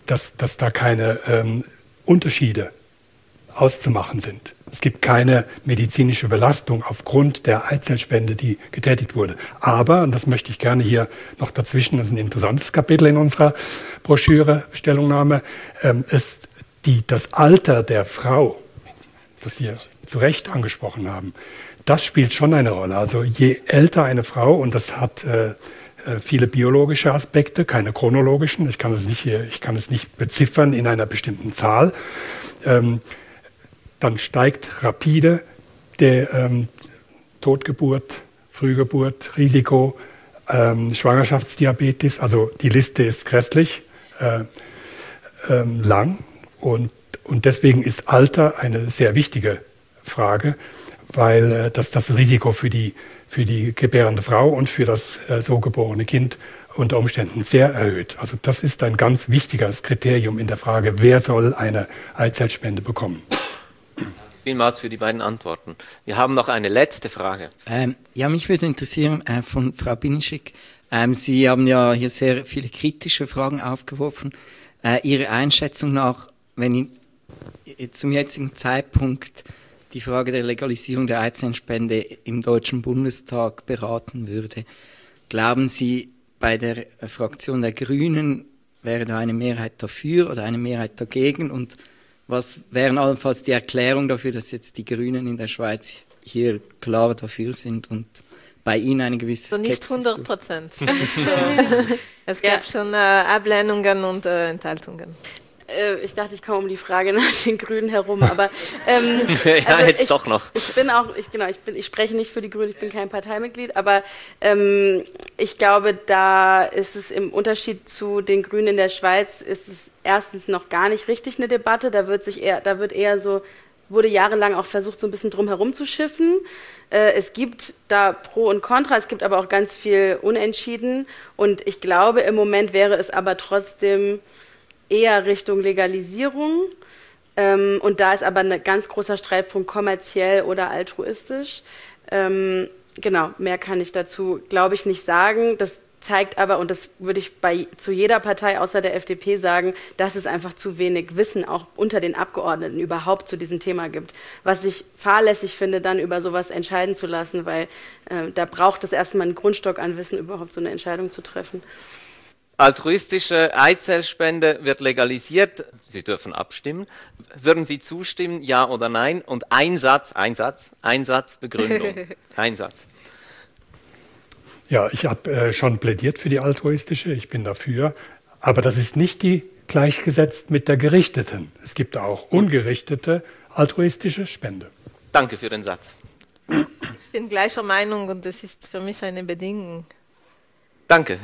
Unterschiede auszumachen sind. Es gibt keine medizinische Belastung aufgrund der Eizellspende, die getätigt wurde. Aber, und das möchte ich gerne hier noch dazwischen, das ist ein interessantes Kapitel in unserer Broschüre, Stellungnahme, ist das Alter der Frau, das wir zu Recht angesprochen haben. Das spielt schon eine Rolle. Also je älter eine Frau, und das hat viele biologische Aspekte, keine chronologischen, ich kann es nicht beziffern in einer bestimmten Zahl, dann steigt rapide der Totgeburt, Frühgeburt, Risiko Schwangerschaftsdiabetes, also die Liste ist grässlich lang und deswegen ist Alter eine sehr wichtige Frage, weil das Risiko für die gebärende Frau und für das so geborene Kind unter Umständen sehr erhöht. Also das ist ein ganz wichtiges Kriterium in der Frage, wer soll eine Eizellspende bekommen. Vielmals für die beiden Antworten. Wir haben noch eine letzte Frage. Ja, mich würde interessieren von Frau Binischek. Sie haben ja hier sehr viele kritische Fragen aufgeworfen. Ihre Einschätzung nach, wenn zum jetzigen Zeitpunkt die Frage der Legalisierung der Eizellenspende im Deutschen Bundestag beraten würde, glauben Sie, bei der Fraktion der Grünen wäre da eine Mehrheit dafür oder eine Mehrheit dagegen? Und was wären allenfalls die Erklärung dafür, dass jetzt die Grünen in der Schweiz hier klar dafür sind und bei Ihnen eine gewisse Skepsis? So nicht 100%. Es gab schon Ablehnungen und Enthaltungen. Ich dachte, ich komme um die Frage nach den Grünen herum, aber ja, jetzt doch noch. Ich spreche nicht für die Grünen, ich bin kein Parteimitglied, aber ich glaube, da ist es im Unterschied zu den Grünen in der Schweiz, ist es erstens noch gar nicht richtig eine Debatte, wurde jahrelang auch versucht, so ein bisschen drum herum zu schiffen. Es gibt da Pro und Contra, es gibt aber auch ganz viel Unentschieden und ich glaube, im Moment wäre es aber trotzdem eher Richtung Legalisierung. Und da ist aber ein ganz großer Streitpunkt kommerziell oder altruistisch. Genau, mehr kann ich dazu, glaube ich, nicht sagen. Das zeigt aber, und das würde ich zu jeder Partei außer der FDP sagen, dass es einfach zu wenig Wissen auch unter den Abgeordneten überhaupt zu diesem Thema gibt. Was ich fahrlässig finde, dann über sowas entscheiden zu lassen, weil da braucht es erstmal einen Grundstock an Wissen, überhaupt so eine Entscheidung zu treffen. Eizellspende wird legalisiert. Sie dürfen abstimmen. Würden Sie zustimmen, ja oder nein? Und ein Satz, Begründung. Ein Satz. Ja, ich habe schon plädiert für die altruistische, ich bin dafür. Aber das ist nicht gleichgesetzt mit der gerichteten. Es gibt auch ungerichtete altruistische Spende. Danke für den Satz. Ich bin gleicher Meinung und das ist für mich eine Bedingung. Danke.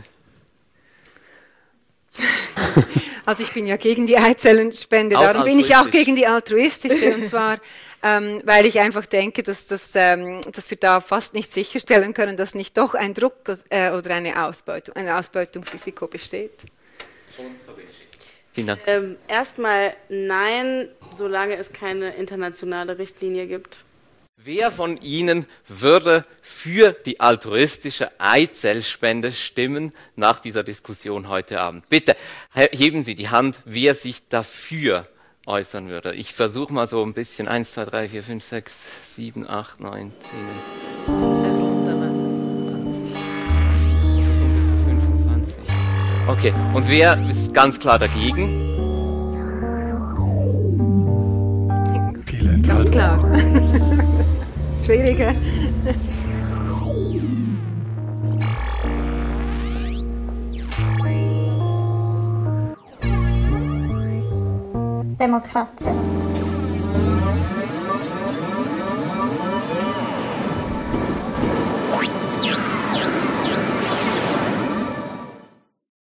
Also ich bin ja gegen die Eizellenspende, darum bin ich auch gegen die altruistische. Und zwar, weil ich einfach denke, dass wir da fast nicht sicherstellen können, dass nicht doch ein Druck oder ein Ausbeutungsrisiko besteht. Vielen Dank. Erstmal nein, solange es keine internationale Richtlinie gibt. Wer von Ihnen würde für die altruistische Eizellspende stimmen nach dieser Diskussion heute Abend? Bitte heben Sie die Hand, wer sich dafür äußern würde. Ich versuche mal so ein bisschen. 1, 2, 3, 4, 5, 6, 7, 8, 9, 10, 25. Okay, und wer ist ganz klar dagegen? Viele Enthaltungen. Ganz klar. Schwierige. Demokrater.